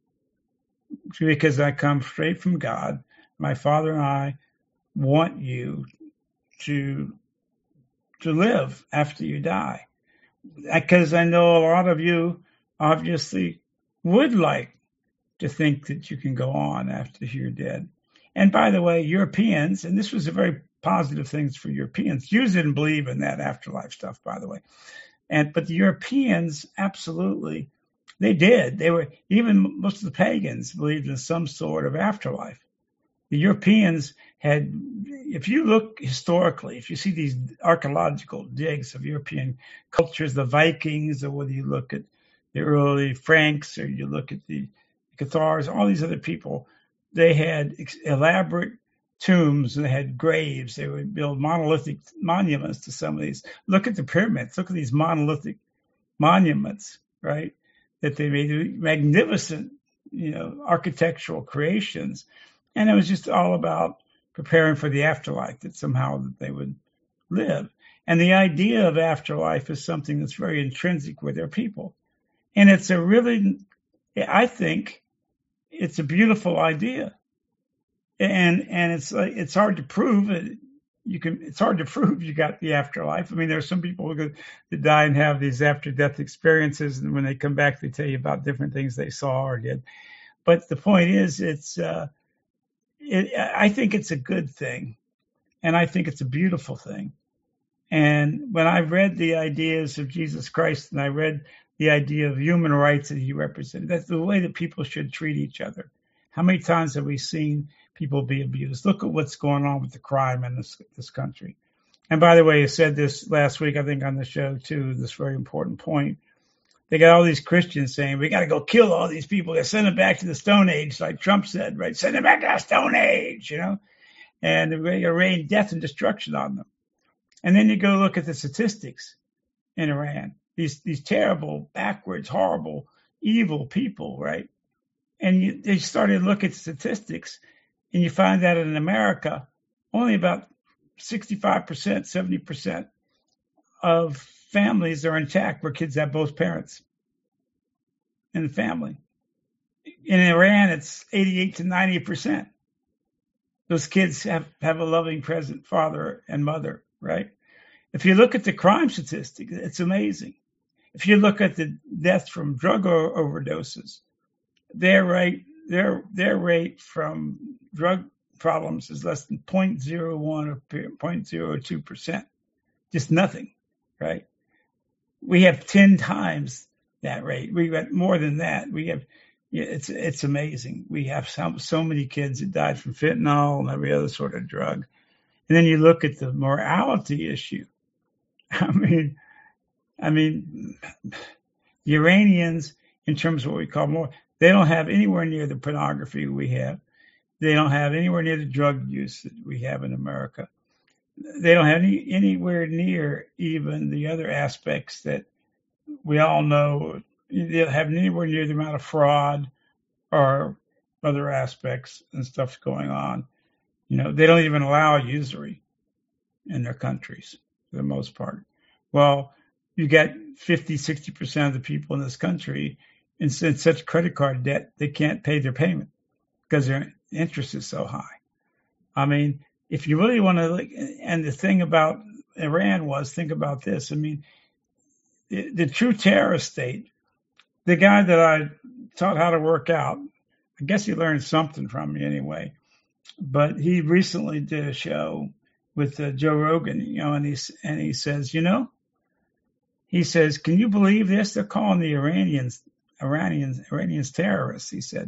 Because I come straight from God. My Father and I want you to, to live after you die. Because I know a lot of you obviously would like to think that you can go on after you're dead. And by the way, Europeans, and this was a very positive things for Europeans. Jews didn't believe in that afterlife stuff, by the way. And but the Europeans absolutely, they did. They were, even most of the pagans believed in some sort of afterlife. The Europeans had, if you look historically, if you see these archaeological digs of European cultures, the Vikings, or whether you look at the early Franks or you look at the Cathars, all these other people, they had elaborate tombs and they had graves. They would build monolithic monuments to some of these. Look at the pyramids. Look at these monolithic monuments, right? That they made magnificent, you know, architectural creations. And it was just all about preparing for the afterlife, that somehow that they would live. And the idea of afterlife is something that's very intrinsic with their people. And it's a really, I think, it's a beautiful idea. And and it's like, it's hard to prove it. You can, it's hard to prove you got the afterlife. I mean, there are some people who go, that die and have these after death experiences. And when they come back, they tell you about different things they saw or did. But the point is, it's, uh, it, I think it's a good thing. And I think it's a beautiful thing. And when I read the ideas of Jesus Christ and I read the idea of human rights that he represented, that's the way that people should treat each other. How many times have we seen people be abused? Look at what's going on with the crime in this, this country. And by the way, I said this last week, I think on the show too, this very important point. They got all these Christians saying, we got to go kill all these people. They send them back to the Stone Age, like Trump said, right? Send them back to the Stone Age, you know? And they're going to rain death and destruction on them. And then you go look at the statistics in Iran. These these terrible, backwards, horrible, evil people, right? And you, they started to look at statistics, and you find that in America, only about sixty-five percent, seventy percent of families are intact where kids have both parents in the family. In Iran, it's eighty-eight to ninety percent. Those kids have, have a loving, present father and mother, right? If you look at the crime statistics, it's amazing. If you look at the deaths from drug overdoses, their rate, their their rate from drug problems is less than zero point zero one or zero point zero two percent. Just nothing, right? We have ten times that rate. We got more than that. We have, it's it's amazing. We have so, so many kids that died from fentanyl and every other sort of drug. And then you look at the morality issue. I mean, I mean, the Iranians, in terms of what we call more, they don't have anywhere near the pornography we have. They don't have anywhere near the drug use that we have in America. They don't have any, anywhere near even the other aspects that we all know. They don't have anywhere near the amount of fraud or other aspects and stuff going on. You know, they don't even allow usury in their countries for the most part. Well, you got fifty, sixty percent of the people in this country in such credit card debt, they can't pay their payment because their interest is so high. I mean, if you really want to, like, and the thing about Iran was, think about this. I mean, the, the true terrorist state, the guy that I taught how to work out, I guess he learned something from me anyway, but he recently did a show with uh, Joe Rogan, you know, and he, and he says, you know, he says, can you believe this? They're calling the Iranians, Iranians, Iranians terrorists. He said,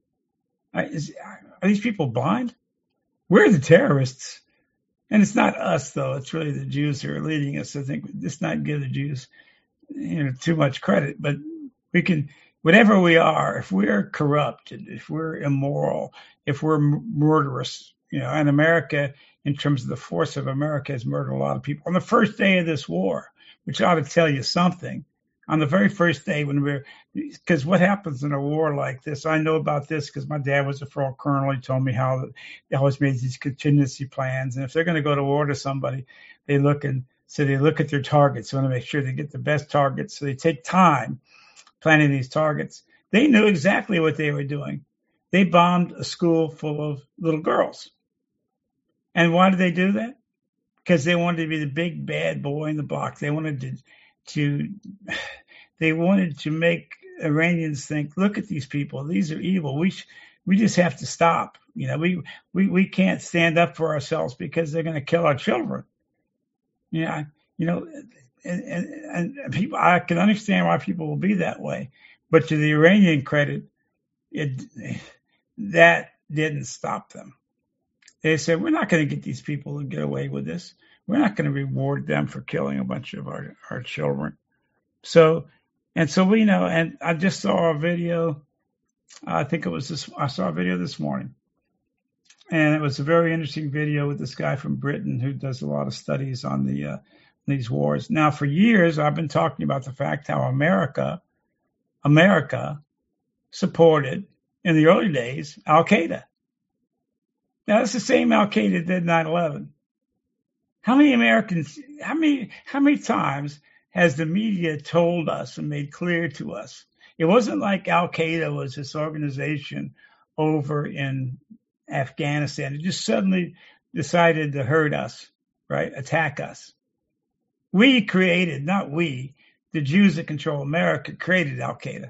is, are these people blind? We're the terrorists. And it's not us, though. It's really the Jews who are leading us. I think let's not give the Jews, you know, too much credit. But we can, whatever we are, if we're corrupted, if we're immoral, if we're murderous, you know, and America, in terms of the force of America, has murdered a lot of people. On the first day of this war, which ought to tell you something, on the very first day when we're, because what happens in a war like this, I know about this because my dad was a full colonel. He told me how they always made these contingency plans. And if they're going to go to war to somebody, they look and so they look at their targets. They want to make sure they get the best targets. So they take time planning these targets. They knew exactly what they were doing. They bombed a school full of little girls. And why did they do that? Because they wanted to be the big bad boy in the block. They wanted to, to they wanted to make Iranians think, look at these people. These are evil. We sh- we just have to stop. You know, we, we, we can't stand up for ourselves because they're going to kill our children. Yeah, you know, and, and, and people, I can understand why people will be that way. But to the Iranian credit, it that didn't stop them. They said, we're not going to get these people to get away with this. We're not going to reward them for killing a bunch of our, our children. So, and so we know, and I just saw a video. I think it was this, I saw a video this morning, and it was a very interesting video with this guy from Britain who does a lot of studies on the, uh, these wars. Now, for years, I've been talking about the fact how America, America supported in the early days, Al Qaeda. Now, it's the same Al Qaeda did nine eleven. How many Americans, how many, how many times has the media told us and made clear to us? It wasn't like Al Qaeda was this organization over in Afghanistan. It just suddenly decided to hurt us, right? Attack us. We created, not we, the Jews that control America created Al Qaeda.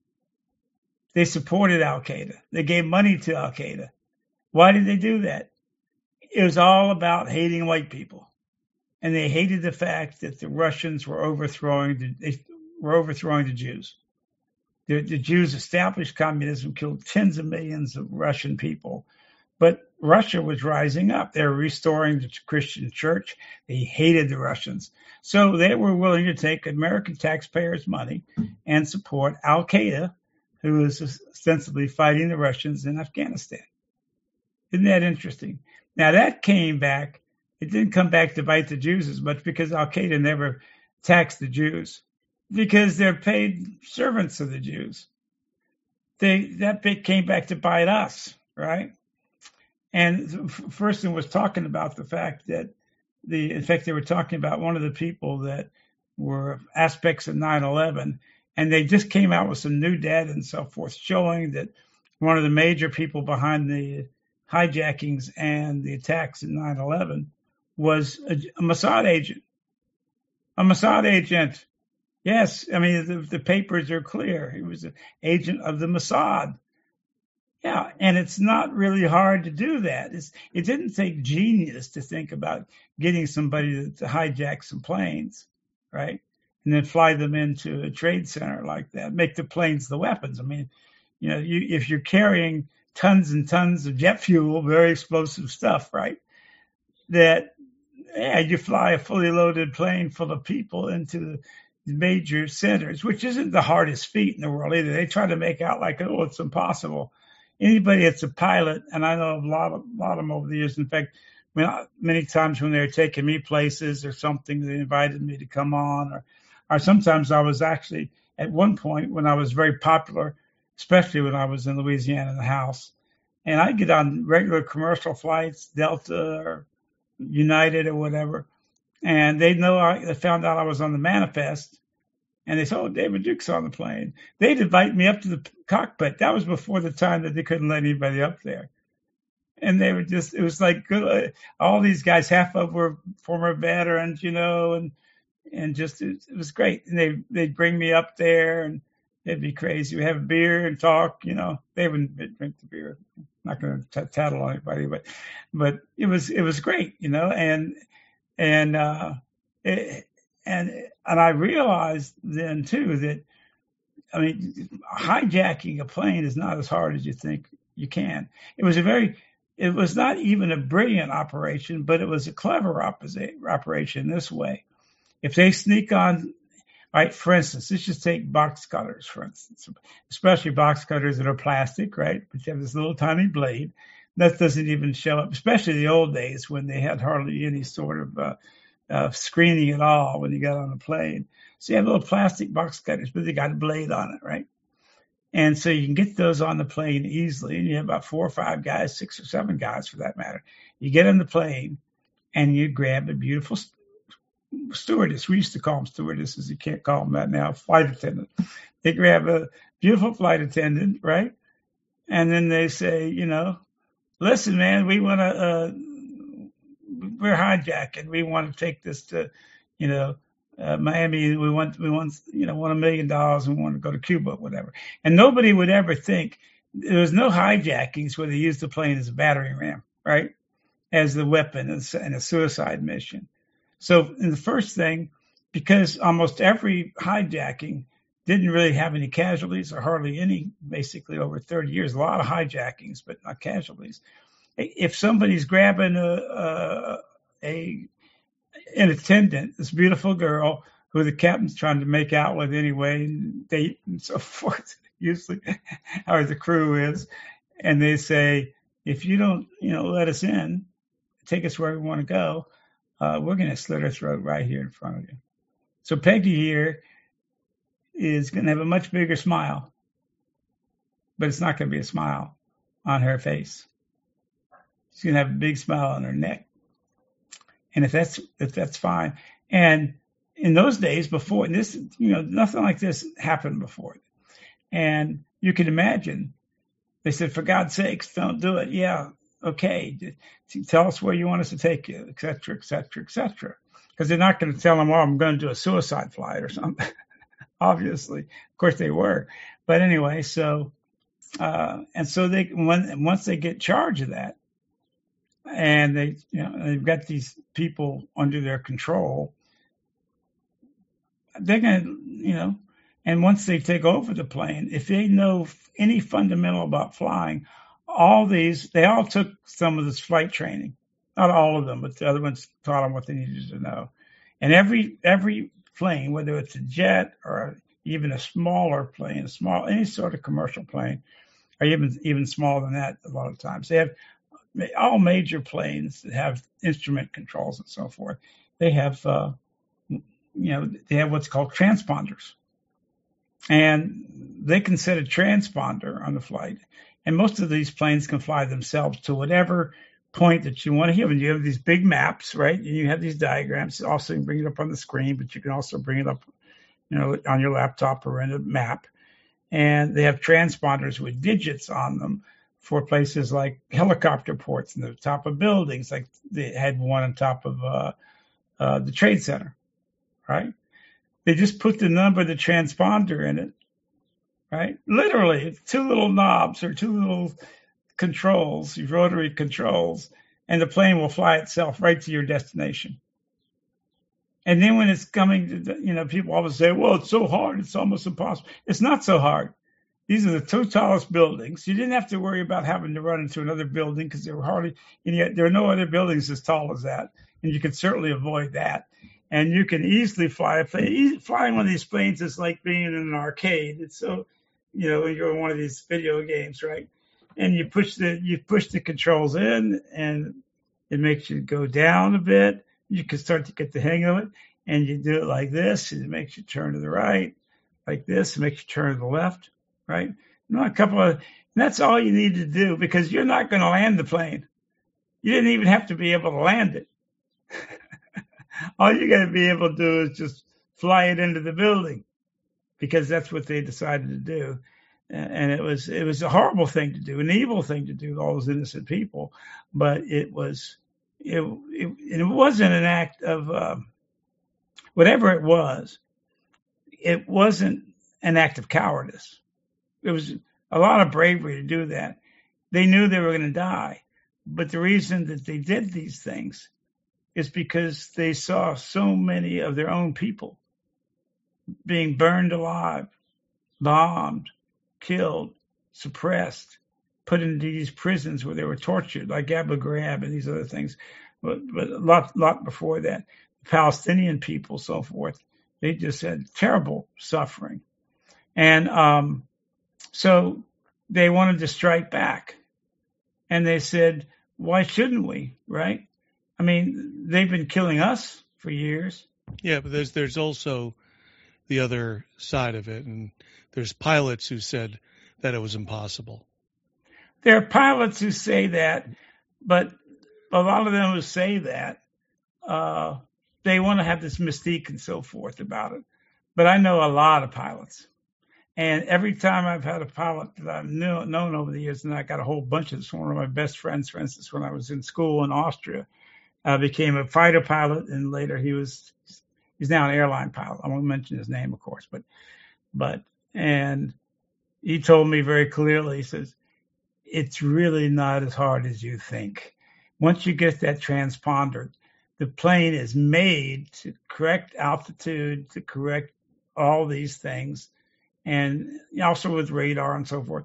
They supported Al Qaeda. They gave money to Al Qaeda. Why did they do that? It was all about hating white people. And they hated the fact that the Russians were overthrowing the, they were overthrowing the Jews. The, the Jews established communism, killed tens of millions of Russian people. But Russia was rising up. They were restoring the Christian church. They hated the Russians. So they were willing to take American taxpayers' money and support Al Qaeda, who was ostensibly fighting the Russians in Afghanistan. Isn't that interesting? Now that came back. It didn't come back to bite the Jews as much because Al Qaeda never taxed the Jews because they're paid servants of the Jews. They that bit came back to bite us, right? And Ferguson was talking about the fact that the, in fact, they were talking about one of the people that were aspects of nine eleven, and they just came out with some new data and so forth showing that one of the major people behind the hijackings and the attacks in nine eleven was a, a Mossad agent. A Mossad agent. Yes, I mean, the, the papers are clear. He was an agent of the Mossad. Yeah, and it's not really hard to do that. It's, it didn't take genius to think about getting somebody to, to hijack some planes, right? And then fly them into a trade center like that, make the planes the weapons. I mean, you know, you, if you're carrying tons and tons of jet fuel, very explosive stuff, right? That, yeah, you fly a fully loaded plane full of people into the major centers, which isn't the hardest feat in the world either. They try to make out like, oh, it's impossible. Anybody that's a pilot, and I know a lot of, a lot of them over the years. In fact, when I, many times when they were taking me places or something, they invited me to come on, or, or sometimes I was actually at one point when I was very popular, especially when I was in Louisiana in the house, and I'd get on regular commercial flights, Delta or United or whatever, and they know I they found out I was on the manifest. And they said, oh, David Duke's on the plane. They'd invite me up to the cockpit. That was before the time that they couldn't let anybody up there. And they were just, it was like good. All these guys, half of were former veterans, you know, and and just, it, it was great. And they, they'd bring me up there and it'd be crazy. We have a beer and talk, you know. They wouldn't drink the beer. I'm not going to tattle on anybody, but but it was it was great, you know. And, and, uh, it, And and I realized then, too, that, I mean, hijacking a plane is not as hard as you think you can. It was a very, it was not even a brilliant operation, but it was a clever operation this way. If they sneak on, right, for instance, let's just take box cutters, for instance, especially box cutters that are plastic, right, but you have this little tiny blade. That doesn't even show up, especially the old days when they had hardly any sort of uh, Uh, screening at all when you got on a plane. So you have little plastic box cutters, but they got a blade on it, right? And so you can get those on the plane easily. And you have about four or five guys, six or seven guys for that matter. You get on the plane and you grab a beautiful stewardess. We used to call them stewardesses. You can't call them that now. Flight attendant. They grab a beautiful flight attendant, right? And then they say, you know, listen, man, we want to, uh, we're hijacking. We want to take this to, you know, uh, Miami. We want, we want, you know, want a million dollars and we want to go to Cuba, whatever. And nobody would ever think there was no hijackings where they used the plane as a battering ram, right? As the weapon in a suicide mission. So in the first thing, because almost every hijacking didn't really have any casualties or hardly any, basically over thirty years, a lot of hijackings, but not casualties. if somebody's grabbing a, a, a an attendant, this beautiful girl who the captain's trying to make out with anyway, and date and so forth, usually, or the crew is, and they say, if you don't, you know, let us in, take us where we want to go, uh, we're going to slit our throat right here in front of you. So Peggy here is going to have a much bigger smile, but it's not going to be a smile on her face. She's going to have a big smile on her neck. And if that's if that's fine. And in those days before, and this, you know, nothing like this happened before. And you can imagine, they said, for God's sakes, don't do it. Yeah, okay. Tell us where you want us to take you, et cetera, et cetera, et cetera. Because they're not going to tell them, oh, I'm going to do a suicide flight or something. Obviously. Of course they were. But anyway, so, uh, and so they, when, once they get charge of that, and they, you know, they've got these people under their control, they're going to, you know, and once they take over the plane, if they know any fundamental about flying, all these, they all took some of this flight training. Not all of them, but the other ones taught them what they needed to know. And every every plane, whether it's a jet or even a smaller plane, a small, any sort of commercial plane, or even even smaller than that, a lot of times, they have all major planes that have instrument controls and so forth. They have, uh, you know, they have what's called transponders, and they can set a transponder on the flight. And most of these planes can fly themselves to whatever point that you want to have. And you have these big maps, right? And you have these diagrams. Also, you can bring it up on the screen, but you can also bring it up, you know, on your laptop or in a map. And they have transponders with digits on them for places like helicopter ports and the top of buildings, like they had one on top of uh, uh, the Trade Center, right? They just put the number of the transponder in it, right? Literally, two little knobs or two little controls, rotary controls, and the plane will fly itself right to your destination. And then when it's coming to, the, you know, people always say, well, it's so hard, it's almost impossible. It's not so hard. These are the two tallest buildings. You didn't have to worry about having to run into another building because there were hardly, and yet there are no other buildings as tall as that. And you can certainly avoid that. And you can easily fly. Flying one of these planes is like being in an arcade. It's so, you know, you're in one of these video games, right? And you push the you push the controls in, and it makes you go down a bit. You can start to get the hang of it, and you do it like this, and it makes you turn to the right, like this, it makes you turn to the left, right? Not a couple of. That's all you need to do because you're not going to land the plane. You didn't even have to be able to land it. All you got to be able to do is just fly it into the building, because that's what they decided to do. And it was it was a horrible thing to do, an evil thing to do to all those innocent people. But it was it it, it wasn't an act of um, whatever it was. It wasn't an act of cowardice. It was a lot of bravery to do that. They knew they were going to die, but the reason that they did these things is because they saw so many of their own people being burned alive, bombed, killed, suppressed, put into these prisons where they were tortured, like Abu Ghraib and these other things. But, but a lot, lot before that, the Palestinian people, so forth, they just had terrible suffering. And um, so they wanted to strike back. And they said, why shouldn't we, right? I mean, they've been killing us for years. Yeah, but there's there's also the other side of it, and there's pilots who said that it was impossible. There are pilots who say that, but a lot of them who say that, uh, they want to have this mystique and so forth about it. But I know a lot of pilots. And every time I've had a pilot that I've knew, known over the years, and I got a whole bunch of this, one of my best friends, for instance, when I was in school in Austria, uh, became a fighter pilot, and later he was, he's now an airline pilot. I won't mention his name, of course, but, but, and he told me very clearly, he says, it's really not as hard as you think. Once you get that transponder, the plane is made to correct altitude, to correct all these things, and also with radar and so forth.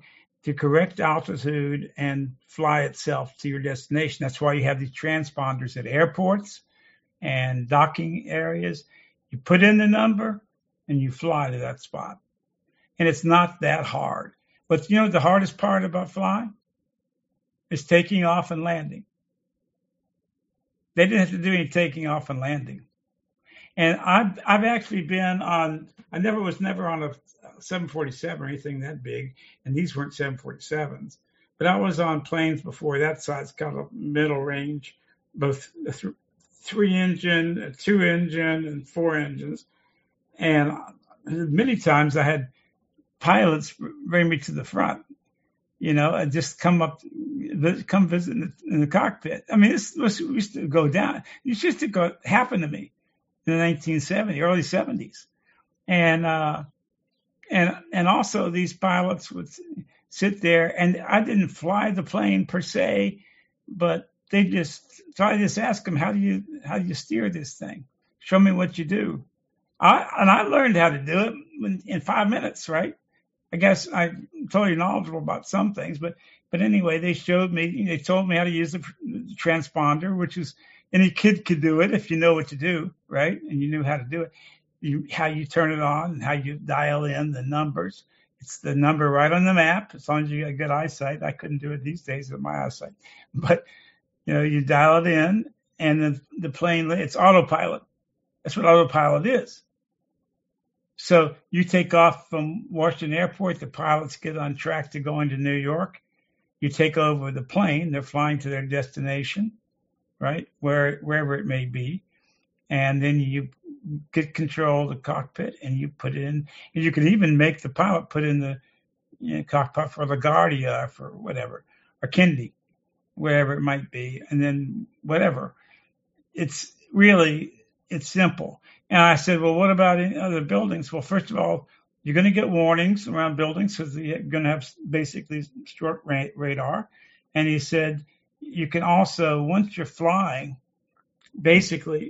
to correct altitude and fly itself to your destination. That's why you have these transponders at airports and docking areas. You put in the number and you fly to that spot. And it's not that hard. But you know the hardest part about flying? Is taking off and landing. They didn't have to do any taking off and landing. And I've I've actually been on, I never was never on a seven forty-seven or anything that big, and these weren't seven forty-sevens. But I was on planes before that size, kind of middle range, both th- three engine, two engine, and four engines. And many times I had pilots bring me to the front, you know, and just come up, come visit in the, in the cockpit. I mean, this was used to go down. It used to go happen to me in the nineteen seventies, early seventies, and uh, and and also these pilots would sit there, and I didn't fly the plane per se, but they just so I just asked them, how do you how do you steer this thing? Show me what you do. I and I learned how to do it in, in five minutes, right? I guess I'm totally knowledgeable about some things, but but anyway, they showed me, they told me how to use the, the transponder, which is any kid could do it if you know what to do, right? And you knew how to do it. You, how you turn it on and how you dial in the numbers. It's the number right on the map, as long as you got good eyesight. I couldn't do it these days with my eyesight. But, you know, you dial it in, and the, the plane, it's autopilot. That's what autopilot is. So you take off from Washington Airport, the pilots get on track to go into New York. You take over the plane, they're flying to their destination, right, where wherever it may be. And then you get control of the cockpit and you put it in. And you can even make the pilot put in the you know, cockpit for LaGuardia, for whatever, or Kennedy, wherever it might be. And then whatever. It's really, it's simple. And I said, well, what about in other buildings? Well, first of all, you're going to get warnings around buildings because you're going to have basically short radar. And he said, you can also, once you're flying, basically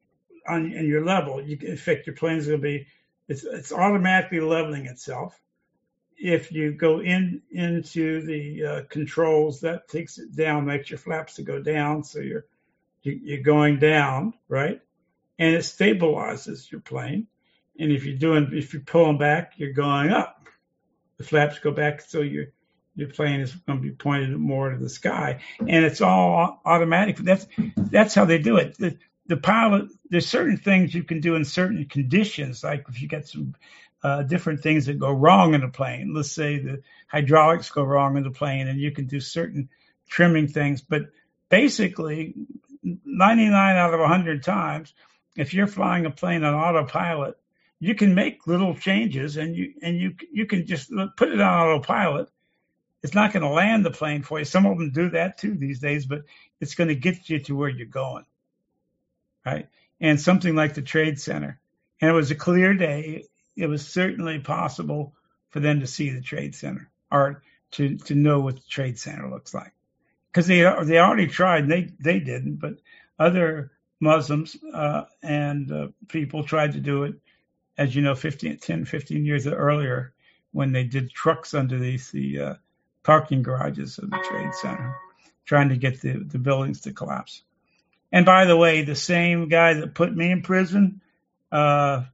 on in your level, you can, in fact, your plane is going to be, it's, it's automatically leveling itself. If you go in into the uh, controls, that takes it down, makes your flaps to go down. So you're, you, you're going down, right? And it stabilizes your plane. And if you're doing, if you're pulling back, you're going up. The flaps go back, so your your plane is going to be pointed more to the sky, and it's all automatic. That's that's how they do it. The the pilot, there's certain things you can do in certain conditions, like if you get some uh, different things that go wrong in the plane. Let's say the hydraulics go wrong in the plane, and you can do certain trimming things. But basically, ninety-nine out of one hundred times, if you're flying a plane on autopilot, you can make little changes, and you and you you can just put it on autopilot. It's not going to land the plane for you. Some of them do that too these days, but it's going to get you to where you're going, right? And something like the Trade Center, and it was a clear day. It was certainly possible for them to see the Trade Center, or to to know what the Trade Center looks like, because they they already tried. And they they didn't, but other Muslims uh, and uh, people tried to do it, as you know, fifteen, ten, fifteen years earlier, when they did trucks underneath the uh, parking garages of the Trade Center, trying to get the, the buildings to collapse. And by the way, the same guy that put me in prison uh,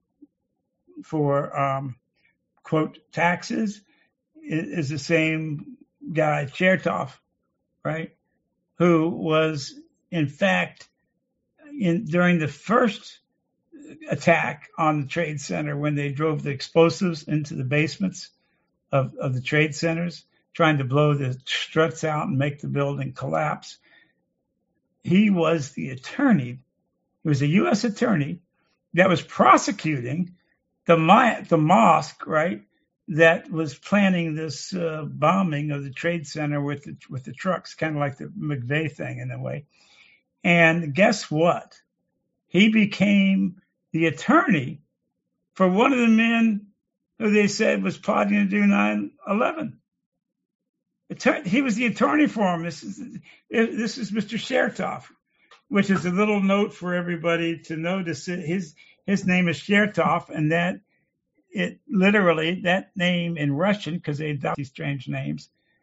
for, um, quote, taxes is, is the same guy, Chertoff, right, who was, in fact, in during the first attack on the Trade Center, when they drove the explosives into the basements of, of the trade centers, trying to blow the struts out and make the building collapse. He was the attorney. He was a U S attorney that was prosecuting the, the mosque, right, that was planning this uh, bombing of the Trade Center with the, with the trucks, kind of like the McVeigh thing in a way. And guess what? He became the attorney for one of the men who they said was plotting to do nine eleven. He was the attorney for him. This is this is Mister Chertoff, which is a little note for everybody to notice. His his name is Chertoff, and that it literally that name in Russian, because they adopt these strange names,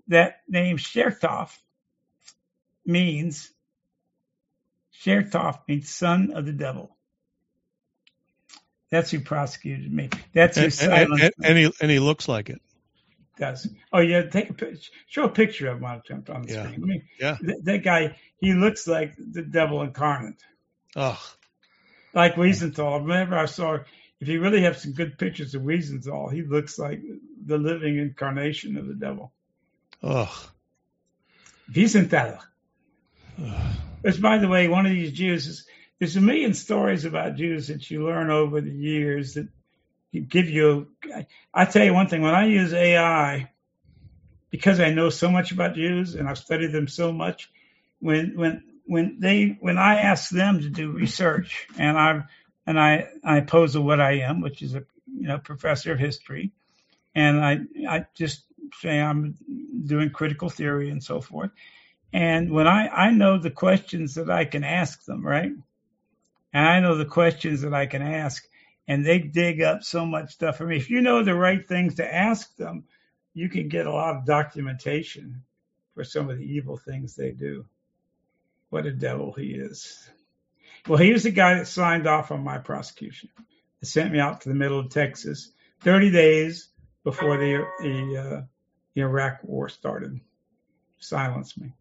that name Chertoff means, Chertoff means son of the devil. That's who prosecuted me. That's who And, and, silenced and, me. and he and he looks like it. Does. Oh yeah, take a picture. Show a picture of him on on the Yeah. screen. I mean, Yeah. th- that guy, he looks like the devil incarnate. Oh, Like Wiesenthal. Whenever I saw, if you really have some good pictures of Wiesenthal, he looks like the living incarnation of the devil. oh. Wiesenthal. Ugh. Which, by the way, one of these Jews is, there's a million stories about Jews that you learn over the years that give you. I tell you one thing, when I use A I, because I know so much about Jews and I've studied them so much, when when when they when I ask them to do research and I and I I pose what I am, which is a you know professor of history, and I I just say I'm doing critical theory and so forth. And when I, I know the questions that I can ask them, right? And I know the questions that I can ask, and they dig up so much stuff for me. If you know the right things to ask them, you can get a lot of documentation for some of the evil things they do. What a devil he is. Well, he was the guy that signed off on my prosecution. They sent me out to the middle of Texas thirty days before the, the, uh, the Iraq war started. Silenced me.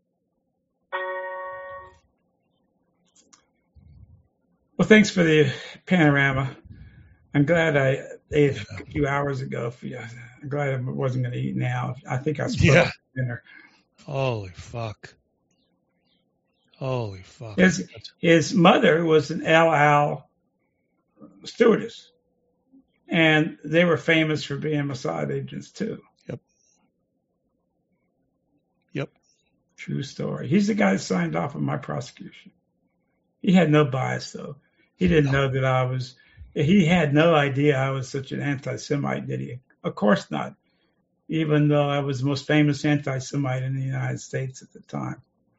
Well, thanks for the panorama. I'm glad I ate a few hours ago. I'm glad I wasn't going to eat now. I think I spoke Yeah. dinner. Holy fuck. Holy fuck. His, his mother was an El Al stewardess, and they were famous for being Mossad agents too. Yep. Yep. True story. He's the guy that signed off on my prosecution. He had no bias, though. He didn't know that I was, he had no idea I was such an anti-Semite, did he? Of course not, even though I was the most famous anti-Semite in the United States at the time.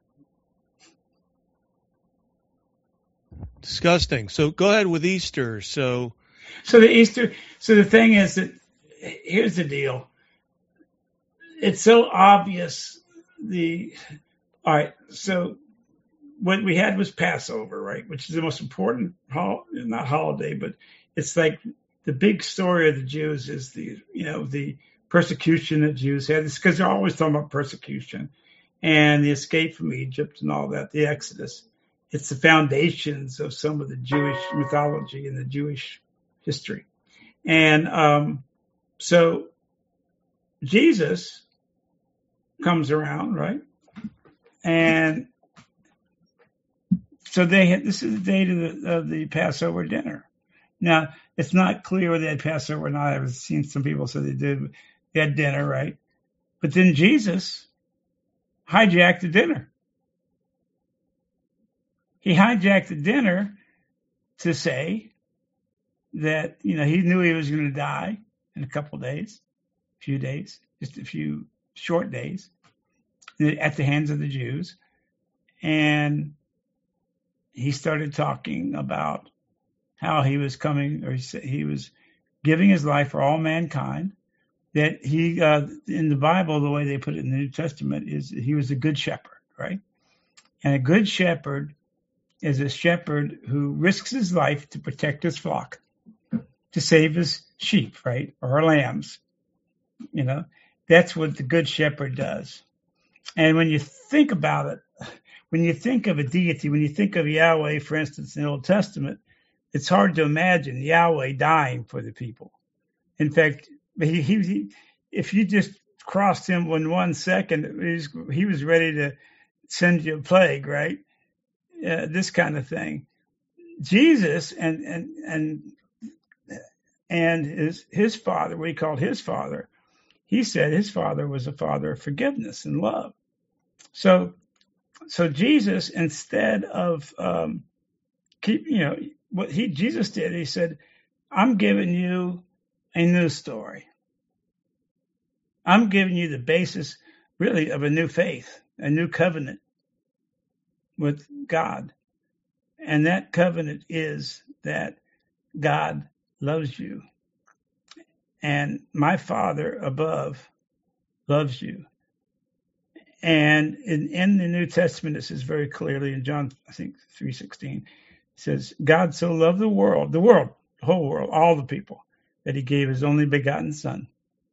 Disgusting. So go ahead with Easter. So, So the Easter, so the thing is that, here's the deal. It's so obvious, the, all right, so what we had was Passover, right? Which is the most important, hol- not holiday, but it's like the big story of the Jews is the, you know, the persecution that Jews had. It's because they're always talking about persecution and the escape from Egypt and all that, the Exodus. It's the foundations of some of the Jewish mythology and the Jewish history. And um, so Jesus comes around, right? And so they had, this is the date of the, of the Passover dinner. Now, it's not clear whether they had Passover or not. I've seen some people say they did. They had dinner, right? But then Jesus hijacked the dinner. He hijacked the dinner to say that, you know, he knew he was going to die in a couple of days, a few days, just a few short days at the hands of the Jews. And he started talking about how he was coming, or he, he was giving his life for all mankind, that he, uh, in the Bible, the way they put it in the New Testament, is he was a good shepherd, right? And a good shepherd is a shepherd who risks his life to protect his flock, to save his sheep, right? Or lambs. You know, that's what the good shepherd does. And when you think about it, when you think of a deity, when you think of Yahweh, for instance, in the Old Testament, it's hard to imagine Yahweh dying for the people. In fact, he, he, he if you just crossed him in one second, he was, he was ready to send you a plague, right? Uh, this kind of thing. Jesus and and and and his his father, what he called his father, he said his father was a father of forgiveness and love. So, so Jesus, instead of um, keep, you know, what he Jesus did, he said, "I'm giving you a new story. I'm giving you the basis, really, of a new faith, a new covenant with God. And that covenant is that God loves you. And my Father above loves you. And in, in the New Testament, this is very clearly in John, I think, three sixteen, it says, God so loved the world, the world, the whole world, all the people, that he gave his only begotten son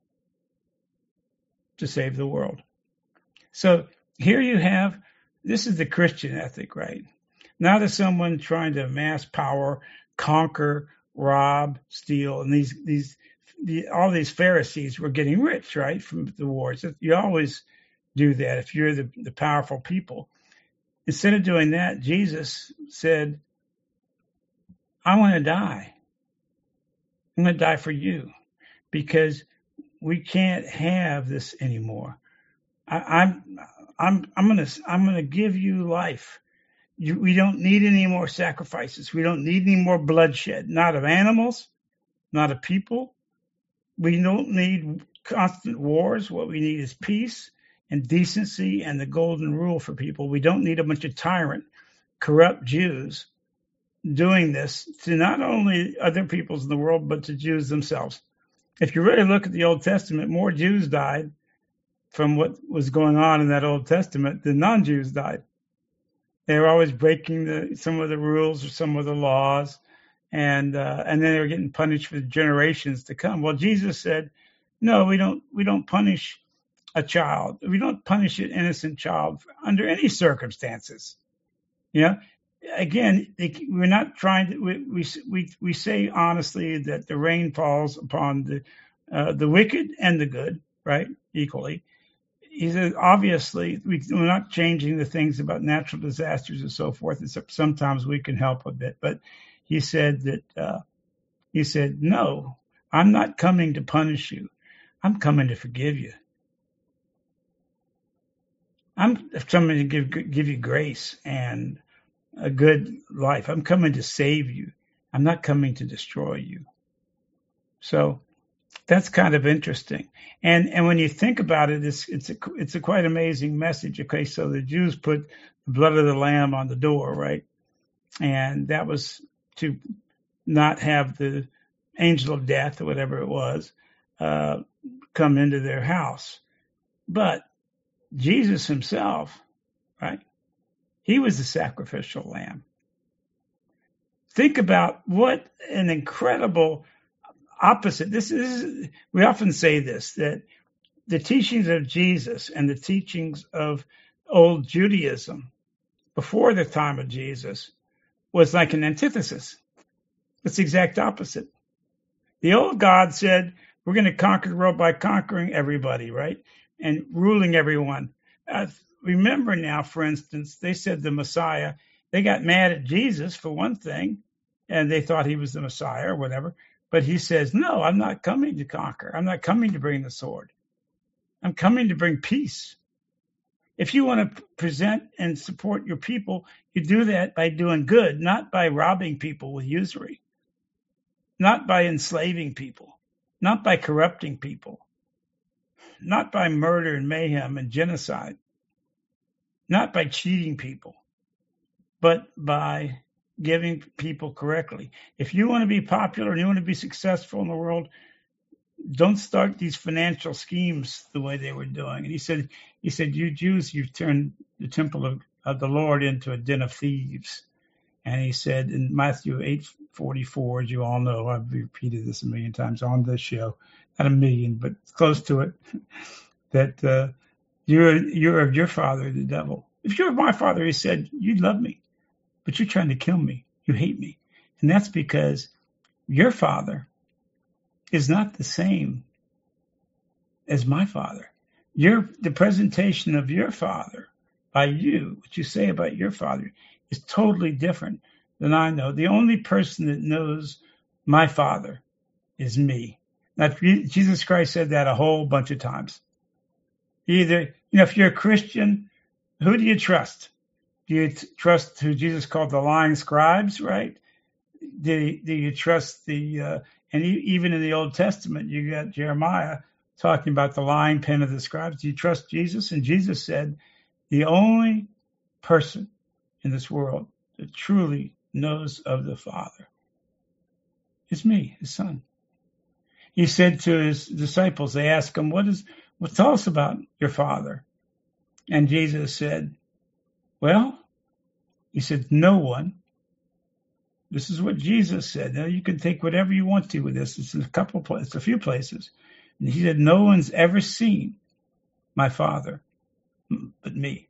to save the world. So here you have, this is the Christian ethic, right? Not as someone trying to amass power, conquer, rob, steal, and these, these, the, all these Pharisees were getting rich, right, from the wars. You always do that if you're the, the powerful people. Instead of doing that, Jesus said, I want to die. I'm going to die for you because we can't have this anymore. I, I'm, I'm, I'm going to, I'm going to give you life. You, we don't need any more sacrifices. We don't need any more bloodshed, not of animals, not of people. We don't need constant wars. What we need is peace and decency and the golden rule for people. We don't need a bunch of tyrant, corrupt Jews doing this to not only other peoples in the world, but to Jews themselves. If you really look at the Old Testament, more Jews died from what was going on in that Old Testament than non-Jews died. They were always breaking the, some of the rules or some of the laws, and uh, and then they were getting punished for generations to come. Well, Jesus said, no, we don't we don't punish a child. We don't punish an innocent child under any circumstances. You know, again, we're not trying to. We we we, we say honestly that the rain falls upon the uh, the wicked and the good, right, equally. He says, obviously, we, we're not changing the things about natural disasters and so forth. Except sometimes we can help a bit, but he said that uh, he said, no, I'm not coming to punish you. I'm coming to forgive you. I'm coming to give give you grace and a good life. I'm coming to save you. I'm not coming to destroy you. So that's kind of interesting. And and when you think about it, it's it's a it's a quite amazing message. Okay, so the Jews put the blood of the lamb on the door, right? And that was to not have the angel of death or whatever it was uh, come into their house. But Jesus himself, right? He was the sacrificial lamb. Think about what an incredible opposite. This is, we often say this, that the teachings of Jesus and the teachings of old Judaism before the time of Jesus was like an antithesis. It's the exact opposite. The old God said, we're going to conquer the world by conquering everybody, right? And ruling everyone. Uh, remember now, for instance, they said the Messiah, they got mad at Jesus for one thing, and they thought he was the Messiah or whatever. But he says, no, I'm not coming to conquer. I'm not coming to bring the sword. I'm coming to bring peace. If you want to present and support your people, you do that by doing good, not by robbing people with usury, not by enslaving people, not by corrupting people, not by murder and mayhem and genocide, not by cheating people, but by giving people correctly. If you want to be popular and you want to be successful in the world, don't start these financial schemes the way they were doing. And he said, he said, you Jews, you've turned the temple of, of the Lord into a den of thieves. And he said in Matthew eight forty-four, as you all know, I've repeated this a million times on this show, not a million, but close to it, that uh, you're, you're of your father, the devil. If you're of my father, he said, you'd love me. But you're trying to kill me. You hate me. And that's because your father is not the same as my father. Your, the presentation of your father by you, what you say about your father, is totally different than I know. The only person that knows my father is me. Now, Jesus Christ said that a whole bunch of times. Either, you know, if you're a Christian, who do you trust? Do you t- trust who Jesus called the lying scribes, right? Do, do you trust the, uh, and you, even in the Old Testament, you got Jeremiah talking about the lying pen of the scribes. Do you trust Jesus? And Jesus said, the only person in this world that truly knows of the Father is me, his son. He said to his disciples, they asked him, what is, well, tell us about your Father. And Jesus said, well, he said, no one. This is what Jesus said. Now you can take whatever you want to with this. It's a couple of places, a few places. And he said, no one's ever seen my Father but me.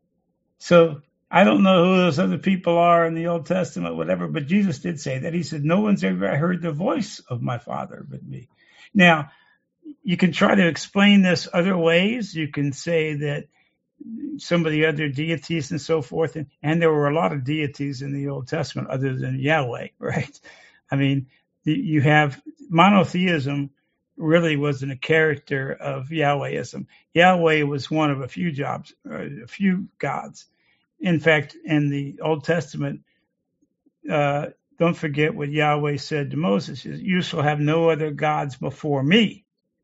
So I don't know who those other people are in the Old Testament, whatever, but Jesus did say that. He said, no one's ever heard the voice of my Father but me. Now, you can try to explain this other ways. You can say that some of the other deities and so forth, and, and there were a lot of deities in the Old Testament other than Yahweh, right? I mean, you have monotheism really wasn't a character of Yahwehism. Yahweh was one of a few jobs, a few gods. In fact, in the Old Testament, uh, don't forget what Yahweh said to Moses, you shall have no other gods before me.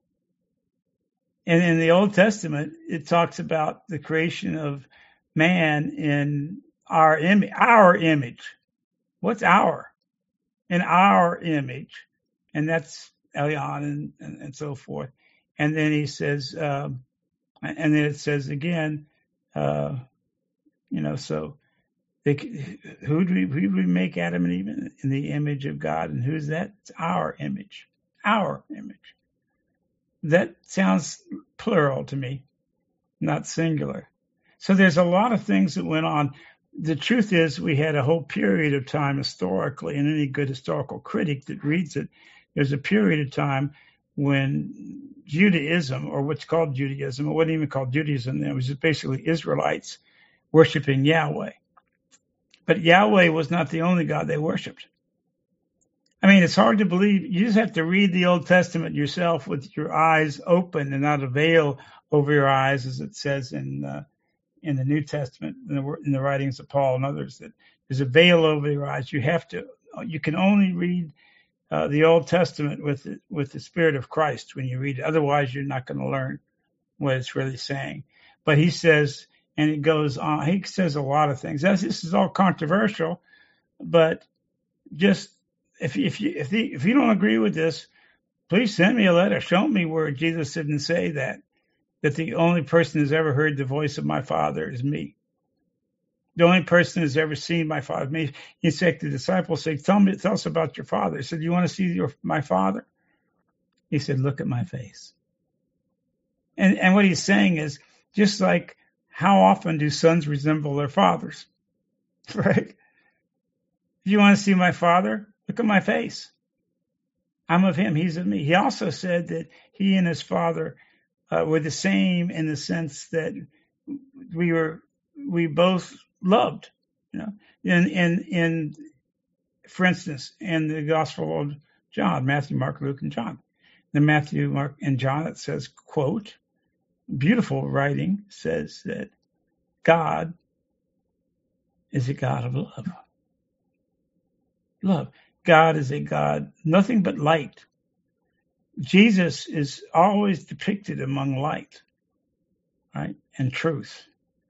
And in the Old Testament, it talks about the creation of man in our image, our image. What's our? In our image. And that's Elion and, and, and so forth. And then he says, um, and then it says again, uh, you know, so they, who do we, who do we make Adam and Eve in? In the image of God? And who's that? It's our image, our image. That sounds plural to me, not singular. So there's a lot of things that went on. The truth is we had a whole period of time historically, and any good historical critic that reads it, there's a period of time when Judaism, or what's called Judaism, it wasn't even called Judaism then, it was just basically Israelites worshiping Yahweh. But Yahweh was not the only God they worshiped. I mean, it's hard to believe. You just have to read the Old Testament yourself with your eyes open and not a veil over your eyes, as it says in uh, in the New Testament, in the, in the writings of Paul and others, that there's a veil over your eyes. You have to. You can only read uh, the Old Testament with the, with the Spirit of Christ when you read it. Otherwise, you're not going to learn what it's really saying. But he says, and it goes on. He says a lot of things. That's, this is all controversial, but just. If if you if, the, if you don't agree with this, please send me a letter. Show me where Jesus didn't say that, that the only person who's ever heard the voice of my Father is me. The only person who's ever seen my Father is me. In fact, the disciples say, "Tell me, tell us about your Father." He said, "You want to see your my Father?" He said, "Look at my face." And and what he's saying is just like how often do sons resemble their fathers, right? If you want to see my Father, look at my face. I'm of him. He's of me. He also said that he and his Father uh, were the same in the sense that we were, we both loved. You know, in in in, for instance, in the Gospel of John, Matthew, Mark, Luke, and John. In Matthew, Mark, and John, it says, quote, beautiful writing says that God is a God of love. Love. God is a God, nothing but light. Jesus is always depicted among light, right, and truth.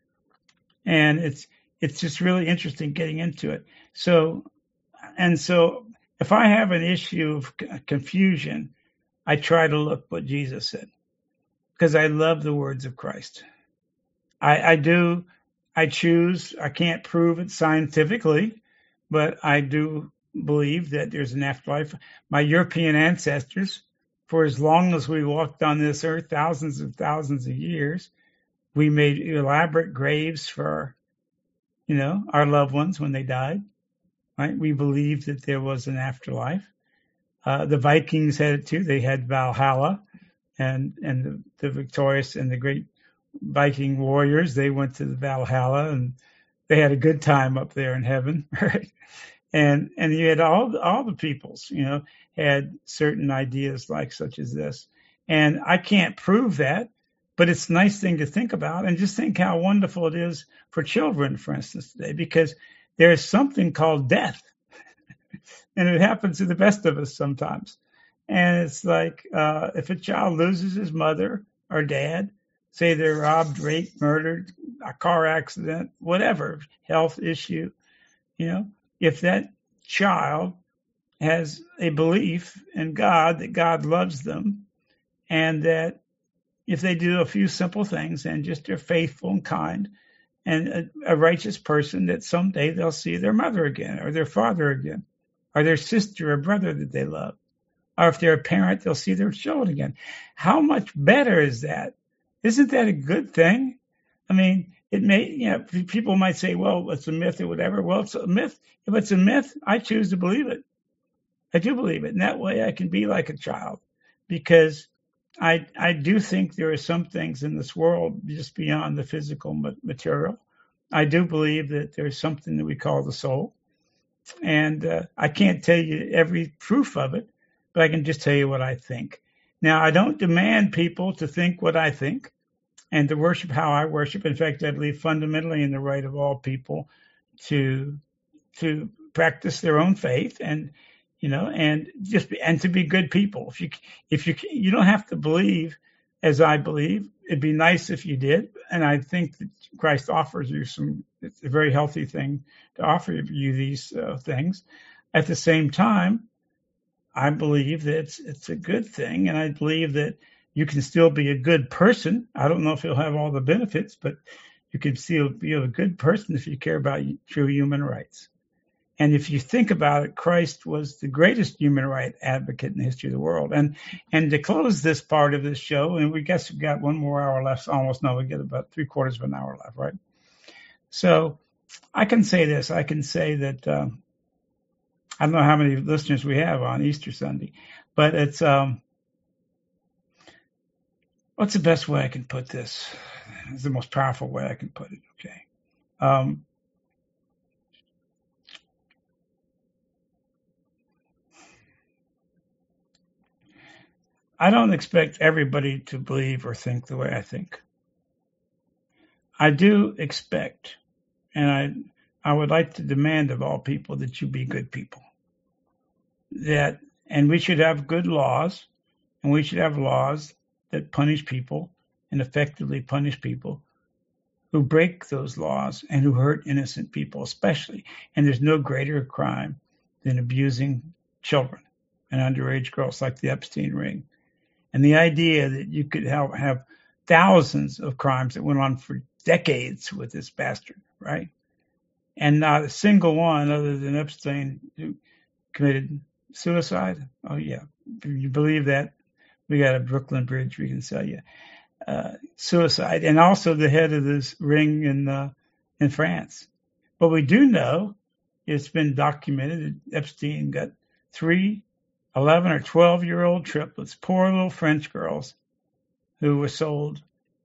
And it's it's just really interesting getting into it. So, and so if I have an issue of confusion, I try to look what Jesus said, because I love the words of Christ. I, I do, I choose, I can't prove it scientifically, but I do believe that there's an afterlife. My European ancestors, for as long as we walked on this earth, thousands and thousands of years, we made elaborate graves for, you know, our loved ones when they died, right? We believed that there was an afterlife. Uh, the Vikings had it too. They had Valhalla, and and the, the victorious and the great Viking warriors, they went to the Valhalla and they had a good time up there in heaven, right? And and you had all all the peoples, you know, had certain ideas like such as this. And I can't prove that, but it's a nice thing to think about. And just think how wonderful it is for children, for instance, today, because there is something called death. And it happens to the best of us sometimes. And it's like uh, if a child loses his mother or dad, say they're robbed, raped, murdered, a car accident, whatever, health issue, you know, if that child has a belief in God, that God loves them, and that if they do a few simple things and just are faithful and kind and a, a righteous person, that someday they'll see their mother again or their father again or their sister or brother that they love. Or if they're a parent, they'll see their children again. How much better is that? Isn't that a good thing? I mean, it may, you know, people might say, well, it's a myth or whatever. Well, it's a myth. If it's a myth, I choose to believe it. I do believe it. And that way I can be like a child, because I I do think there are some things in this world just beyond the physical material. I do believe that there's something that we call the soul. And uh, I can't tell you every proof of it, but I can just tell you what I think. Now, I don't demand people to think what I think and to worship how I worship. In fact, I believe fundamentally in the right of all people to to practice their own faith and, you know, and just be, and to be good people. If you if you you don't have to believe as I believe. It'd be nice if you did, and I think that Christ offers you some. It's a very healthy thing to offer you these uh, things. At the same time, I believe that it's, it's a good thing, and I believe that you can still be a good person. I don't know if you'll have all the benefits, but you can still be a good person if you care about true human rights. And if you think about it, Christ was the greatest human rights advocate in the history of the world. And and to close this part of this show, and we guess we've got one more hour left, almost no, we get about three quarters of an hour left, right? So I can say this. I can say that um, I don't know how many listeners we have on Easter Sunday, but it's um, what's the best way I can put this? It's the most powerful way I can put it. Okay. Um, I don't expect everybody to believe or think the way I think. I do expect, and I I would like to demand of all people that you be good people. That, and we should have good laws, and we should have laws that punish people and effectively punish people who break those laws and who hurt innocent people, especially. And there's no greater crime than abusing children and underage girls, like the Epstein ring. And the idea that you could have, have thousands of crimes that went on for decades with this bastard, right? And not a single one other than Epstein who committed suicide. Oh, yeah. If you believe that, we got a Brooklyn Bridge we can sell you. Uh, suicide. And also the head of this ring in uh, in France. But we do know, it's been documented, that Epstein got three eleven or twelve year old triplets, poor little French girls who were sold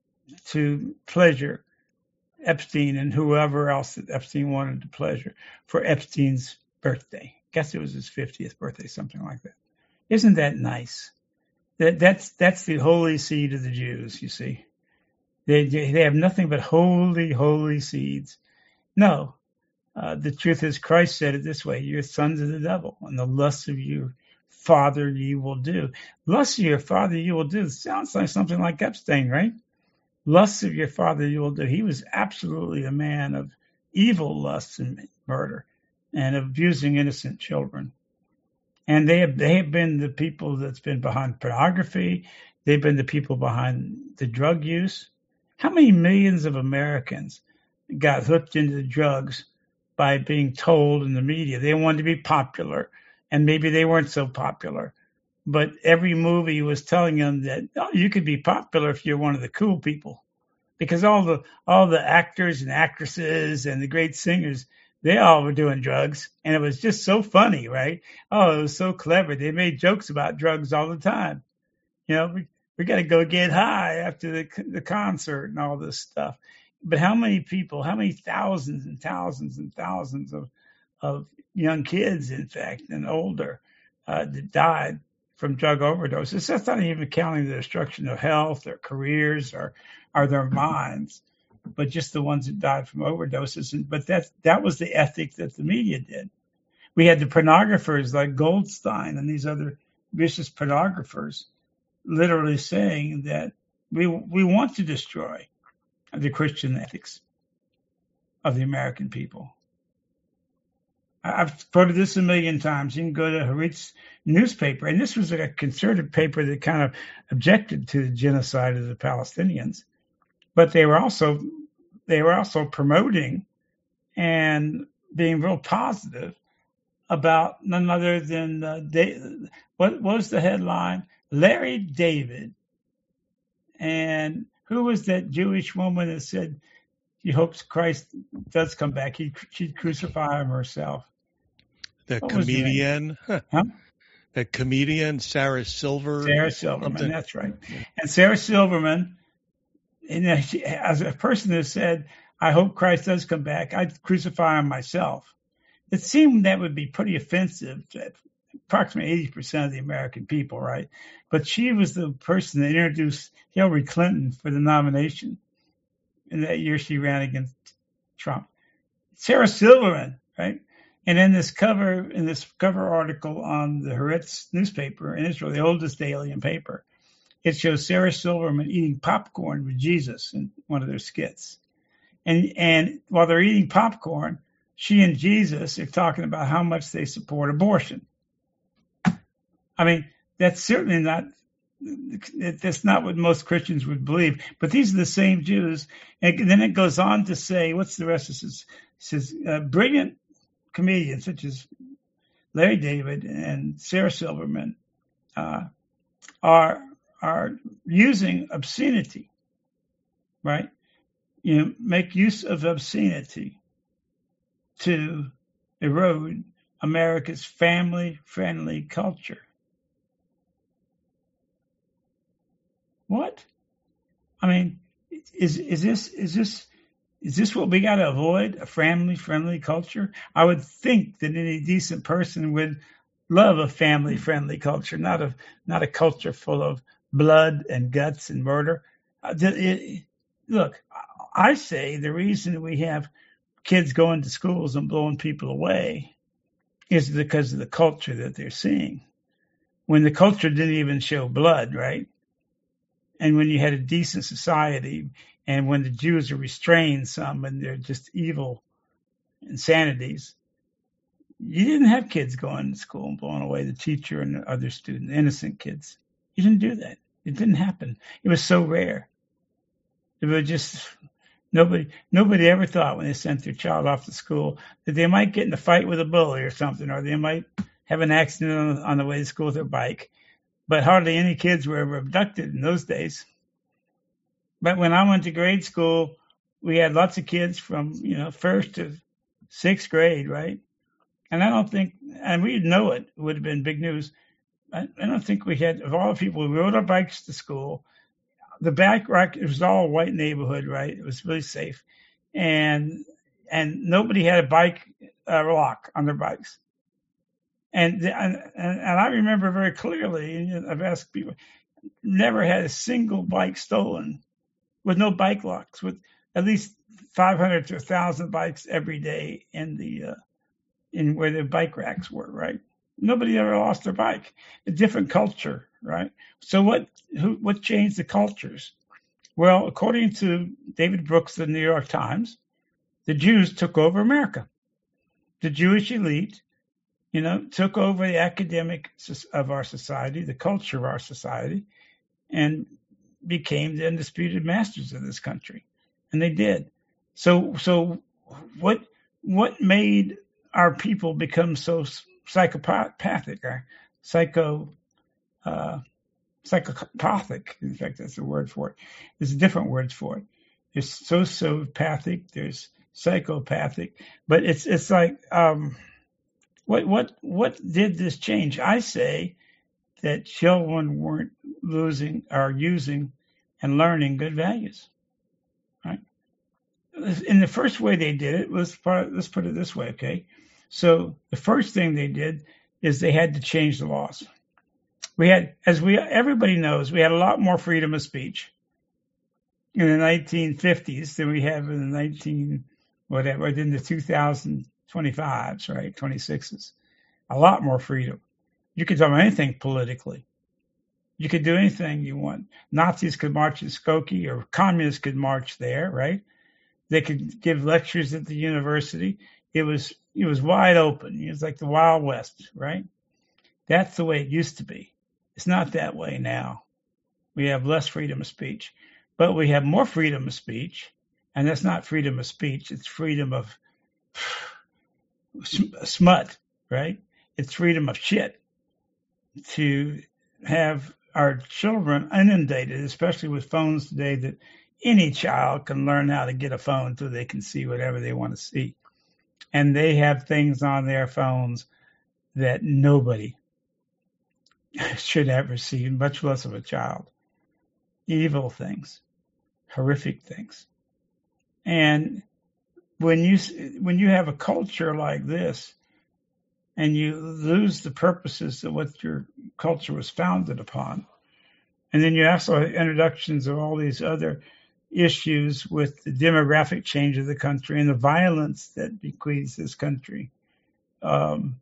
to pleasure Epstein and whoever else that Epstein wanted to pleasure for Epstein's birthday. Guess it was his fiftieth birthday, something like that. Isn't that nice? That that's that's the holy seed of the Jews, you see. They they have nothing but holy, holy seeds. No, uh, the truth is Christ said it this way: you're sons of the devil, and the lusts of your father you will do. Lusts of your father you will do. Sounds like something like Epstein, right? Lusts of your father you will do. He was absolutely a man of evil lusts and murder and abusing innocent children. And they have they have been the people that's been behind pornography. They've been the people behind the drug use. How many millions of Americans got hooked into drugs by being told in the media they wanted to be popular? And maybe they weren't so popular, but every movie was telling them that, oh, you could be popular if you're one of the cool people, because all the all the actors and actresses and the great singers, they all were doing drugs, and it was just so funny, right? Oh, it was so clever. They made jokes about drugs all the time. You know, we we got to go get high after the the concert and all this stuff. But how many people? How many thousands and thousands and thousands of of young kids, in fact, and older, uh, that died from drug overdoses? That's not even counting the destruction of health, their careers, or, or their minds, but just the ones that died from overdoses. And, but that that was the ethic that the media did. We had the pornographers like Goldstein and these other vicious pornographers literally saying that we we want to destroy the Christian ethics of the American people. I've quoted this a million times. You can go to Haaretz newspaper, and this was a conservative paper that kind of objected to the genocide of the Palestinians, but they were also they were also promoting and being real positive about none other than uh, da- what, what was the headline? Larry David, and who was that Jewish woman that said she hopes Christ does come back? He, she'd crucify him herself. That What was her name? comedian, Huh? that comedian, Sarah Silver. Sarah Silverman, something. that's right. And Sarah Silverman, and uh, she, as a person who said, I hope Christ does come back, I'd crucify him myself. It seemed that would be pretty offensive to approximately eighty percent of the American people, right? But she was the person that introduced Hillary Clinton for the nomination. In that year she ran against Trump. Sarah Silverman, right? And in this cover, in this cover article on the Haaretz newspaper in Israel, the oldest alien paper, it shows Sarah Silverman eating popcorn with Jesus in one of their skits. And and while they're eating popcorn, she and Jesus are talking about how much they support abortion. I mean, that's certainly not, that's not what most Christians would believe. But these are the same Jews. And then it goes on to say, what's the rest of this? It says, uh, brilliant comedians such as Larry David and Sarah Silverman uh, are are using obscenity, right? You know, make use of obscenity to erode America's family-friendly culture. What? I mean, is is this is this is this what we got to avoid? A family-friendly culture? I would think that any decent person would love a family-friendly culture, not a not a culture full of blood and guts and murder. Uh, it, it, look, I say the reason we have kids going to schools and blowing people away is because of the culture that they're seeing. When the culture didn't even show blood, right? And when you had a decent society, and when the Jews are restrained some and they're just evil insanities, you didn't have kids going to school and blowing away the teacher and the other students, innocent kids. You didn't do that. It didn't happen. It was so rare. It was just nobody. Nobody ever thought when they sent their child off to school that they might get in a fight with a bully or something, or they might have an accident on, on the way to school with their bike. But hardly any kids were ever abducted in those days. But when I went to grade school, we had lots of kids from, you know, first to sixth grade, right? And I don't think, and we'd know it, it would have been big news. I, I don't think we had, of all the people who rode our bikes to school, the back, it was all a white neighborhood, right? It was really safe. And and nobody had a bike uh, lock on their bikes. And, and and I remember very clearly, and I've asked people, never had a single bike stolen with no bike locks, with at least five hundred to one thousand bikes every day in the uh, in where the bike racks were, right? Nobody ever lost their bike. A different culture, right? So what who, what changed the cultures? Well, according to David Brooks of the New York Times, the Jews took over America. The Jewish elite, you know, took over the academic of our society, the culture of our society, and became the undisputed masters of this country. And they did. So, so what, what made our people become so psychopathic or psycho, uh, psychopathic? In fact, that's the word for it. There's different words for it. There's sociopathic, there's psychopathic, but it's, it's like, um, What what what did this change? I say that children weren't losing or using and learning good values, right? In the first way they did it was, let's put it this way, okay? So the first thing they did is they had to change the laws. We had, as we everybody knows, we had a lot more freedom of speech in the nineteen fifties than we have in the nineteen whatever, in the two thousand twenty-fives, right? twenty-sixes. A lot more freedom. You could talk about anything politically. You could do anything you want. Nazis could march in Skokie, or communists could march there, right? They could give lectures at the university. it was it was wide open. It was like the Wild West, right? That's the way it used to be. It's not that way now. We have less freedom of speech, but we have more freedom of speech, and that's not freedom of speech. It's freedom of smut, right? It's freedom of shit to have our children inundated, especially with phones today, that any child can learn how to get a phone so they can see whatever they want to see. And they have things on their phones that nobody should ever see, much less of a child. Evil things, horrific things. And when you when you have a culture like this, and you lose the purposes of what your culture was founded upon, and then you also have introductions of all these other issues with the demographic change of the country and the violence that bequeaths this country. Um,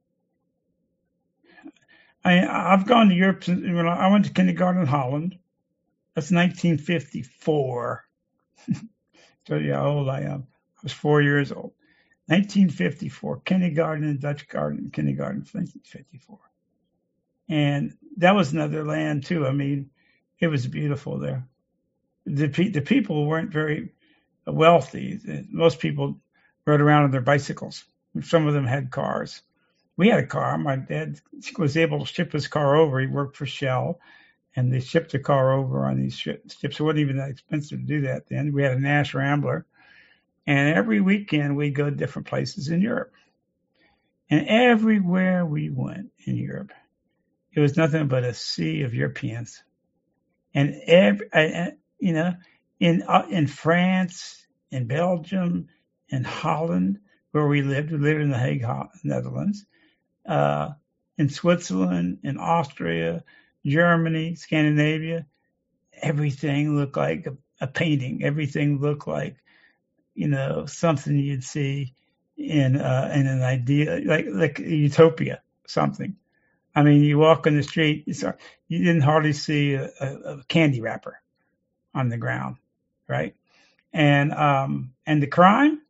I, I've gone to Europe. When I went to kindergarten in Holland. That's nineteen fifty-four. Tell you how old I am. I was four years old. nineteen fifty-four, kindergarten in Dutch garden, kindergarten, nineteen fifty-four. And that was another land too. I mean, it was beautiful there. The, the people weren't very wealthy. Most people rode around on their bicycles. Some of them had cars. We had a car. My dad was able to ship his car over. He worked for Shell. And they shipped the car over on these ships. It wasn't even that expensive to do that then. We had a Nash Rambler. And every weekend we'd go to different places in Europe. And everywhere we went in Europe, it was nothing but a sea of Europeans. And, every, you know, in uh, in France, in Belgium, in Holland, where we lived, we lived in the Hague, Netherlands, uh, in Switzerland, in Austria, Germany, Scandinavia, everything looked like a, a painting. Everything looked like, you know, something you'd see in uh, in an idea, like like a utopia, something. I mean, you walk on the street, you didn't hardly see a, a, a candy wrapper on the ground, right? And um, and the crime,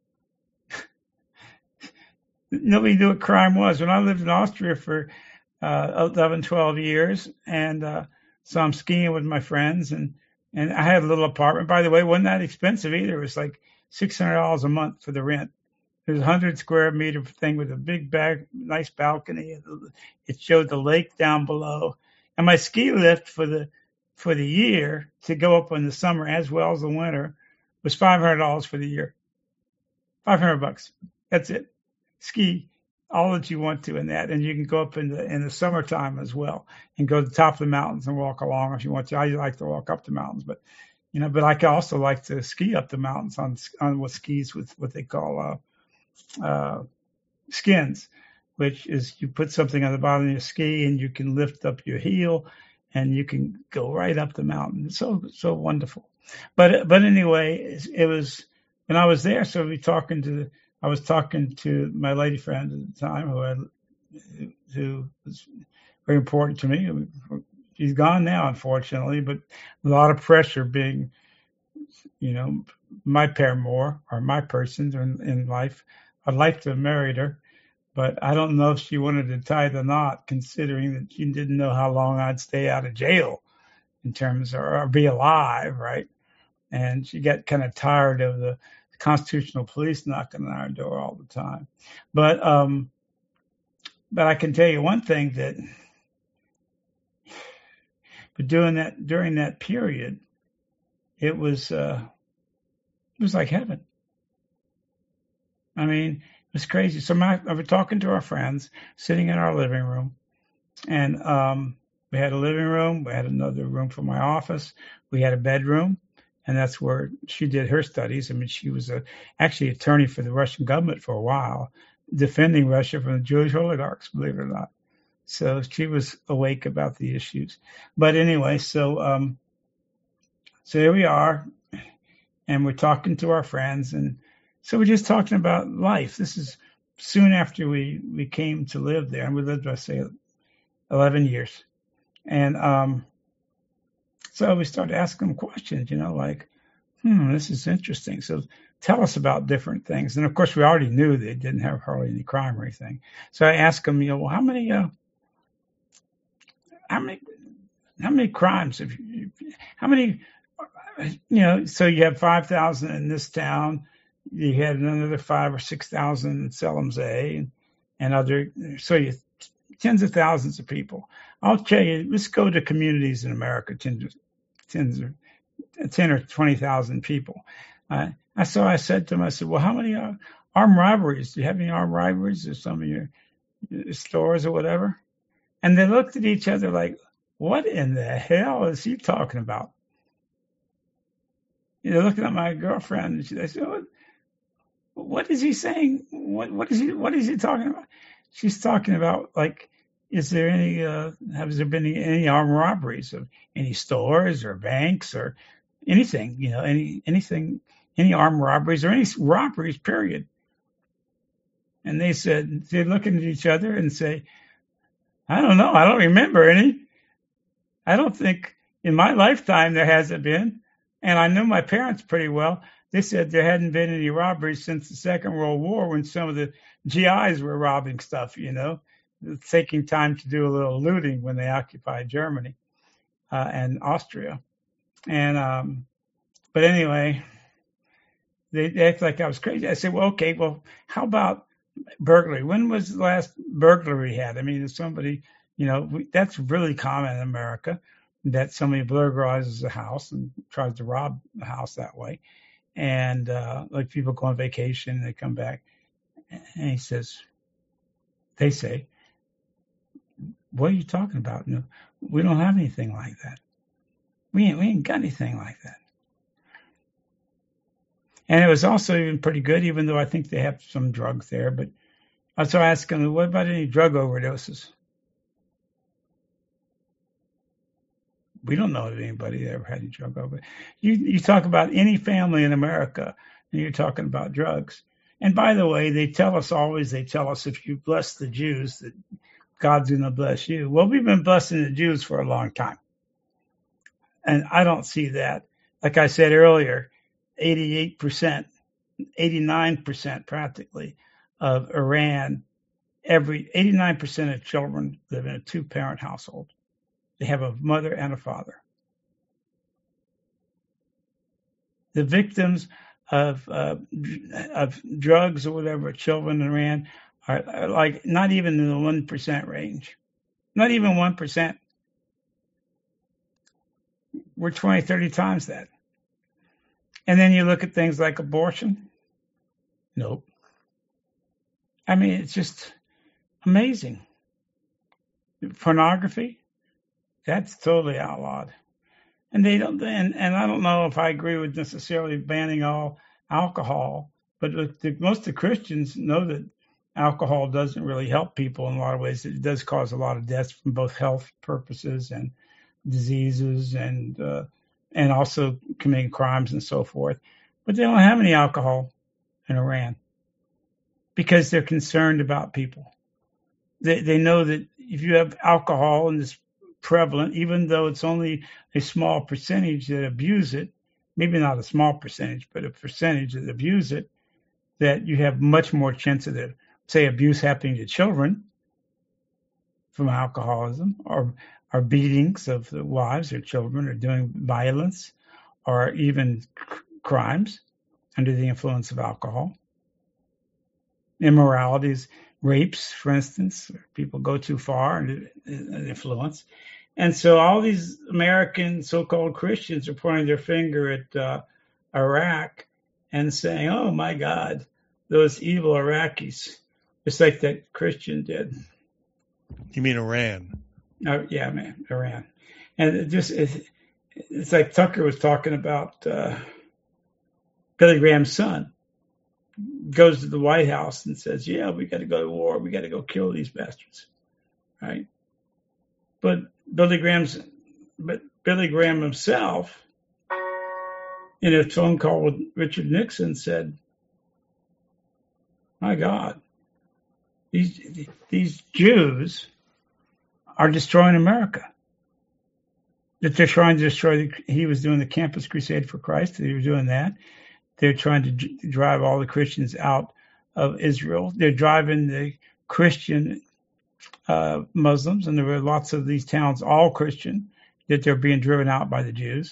nobody knew what crime was. When I lived in Austria for Uh, eleven, twelve years. And uh, so I'm skiing with my friends. And, and I had a little apartment. By the way, it wasn't that expensive either. It was like six hundred dollars a month for the rent. It was a one hundred square meter thing with a big bag, nice balcony. It showed the lake down below. And my ski lift for the for the year to go up in the summer as well as the winter was five hundred dollars for the year. five hundred bucks. That's it. Ski all that you want to in that, and you can go up in the in the summertime as well, and go to the top of the mountains and walk along if you want to. I like to walk up the mountains, but you know, but I can also like to ski up the mountains on on what skis with what they call uh, uh, skins, which is you put something on the bottom of your ski and you can lift up your heel, and you can go right up the mountain. It's so so wonderful. But but anyway, it, it was when I was there. So we talking to the. I was talking to my lady friend at the time, who had, who was very important to me. She's gone now, unfortunately, but a lot of pressure being, you know, my paramour or my person in, in life. I'd like to have married her, but I don't know if she wanted to tie the knot, considering that she didn't know how long I'd stay out of jail in terms of, or be alive, right? And she got kind of tired of the constitutional police knocking on our door all the time. But um, but I can tell you one thing, that but doing that during that period, it was uh, it was like heaven. I mean, it was crazy. So my, I was talking to our friends, sitting in our living room, and um, we had a living room, we had another room for my office, we had a bedroom. And that's where she did her studies. I mean, she was a, actually attorney for the Russian government for a while, defending Russia from the Jewish oligarchs, believe it or not. So she was awake about the issues. But anyway, so um, so here we are, and we're talking to our friends. And so we're just talking about life. This is soon after we, we came to live there. And we lived, I say, eleven years. And um So we started asking them questions, you know, like, hmm, this is interesting. So tell us about different things. And of course, we already knew they didn't have hardly any crime or anything. So I asked them, you know, well, how many, uh, how many, how many crimes have you, how many, you know, so you have five thousand in this town, you had another five or six thousand in Selim's A, and other, so you tens of thousands of people. I'll tell you, let's go to communities in America, tens, tens or ten or twenty thousand people. Uh, so I said to them, I said, well, how many uh, armed robberies? Do you have any armed robberies at some of your, your stores or whatever? And they looked at each other like, what in the hell is he talking about? You know, looking at my girlfriend, and she, they said, what, what is he saying? What, what is he, what is he talking about? She's talking about, like, is there any, uh, has there been any, any armed robberies of any stores or banks or anything, you know, any, anything, any armed robberies or any robberies, period. And they said, they're looking at each other and say, I don't know. I don't remember any. I don't think in my lifetime there hasn't been. And I knew my parents pretty well. They said there hadn't been any robberies since the Second World War when some of the G Is were robbing stuff, you know, taking time to do a little looting when they occupied Germany uh, and Austria. And, um, but anyway, they, they act like I was crazy. I said, well, okay, well, how about burglary? When was the last burglary had? I mean, if somebody, you know, we, that's really common in America, that somebody burglarizes a house and tries to rob the house that way. And uh, like people go on vacation and they come back. And he says, they say, what are you talking about? No, we don't have anything like that. We ain't, we ain't got anything like that. And it was also even pretty good, even though I think they have some drugs there. But I was asking them, what about any drug overdoses? We don't know of anybody that ever had any drug overdose. You, you talk about any family in America, and you're talking about drugs. And by the way, they tell us always, they tell us if you bless the Jews, that God's going to bless you. Well, we've been blessing the Jews for a long time. And I don't see that. Like I said earlier, eighty-eight percent, eighty-nine percent practically of Iran, every eighty-nine percent of children live in a two-parent household. They have a mother and a father. The victims of uh, of drugs or whatever, children in Iran, are, are like not even in the one percent range. Not even one percent. We're twenty, thirty times that. And then you look at things like abortion. Nope. I mean, it's just amazing. Pornography, that's totally outlawed. And they don't, and, and I don't know if I agree with necessarily banning all alcohol, but the, most of the Christians know that alcohol doesn't really help people in a lot of ways. It does cause a lot of deaths from both health purposes and diseases and uh, and also committing crimes and so forth. But they don't have any alcohol in Iran because they're concerned about people. They they know that if you have alcohol and it's prevalent, even though it's only a small percentage that abuse it, maybe not a small percentage, but a percentage that abuse it, that you have much more chance of the, say, abuse happening to children from alcoholism, or or beatings of the wives or children, or doing violence, or even c- crimes under the influence of alcohol. Immoralities, rapes, for instance, people go too far under influence. And so all these American so-called Christians are pointing their finger at uh, Iraq and saying, oh, my God, those evil Iraqis, just like that Christian did. You mean Iran? Uh, yeah, man, Iran. And it just it, it's like Tucker was talking about uh, Billy Graham's son. Goes to the White House and says, yeah, we got to go to war. We got to go kill these bastards. Right? But Billy Graham's, but Billy Graham himself, in a phone call with Richard Nixon, said, my God, these, these Jews are destroying America. That they're trying to destroy, the, he was doing the Campus Crusade for Christ, he was doing that. they're trying to d- drive all the Christians out of Israel. They're driving the Christian uh, Muslims, and there were lots of these towns, all Christian, that they're being driven out by the Jews.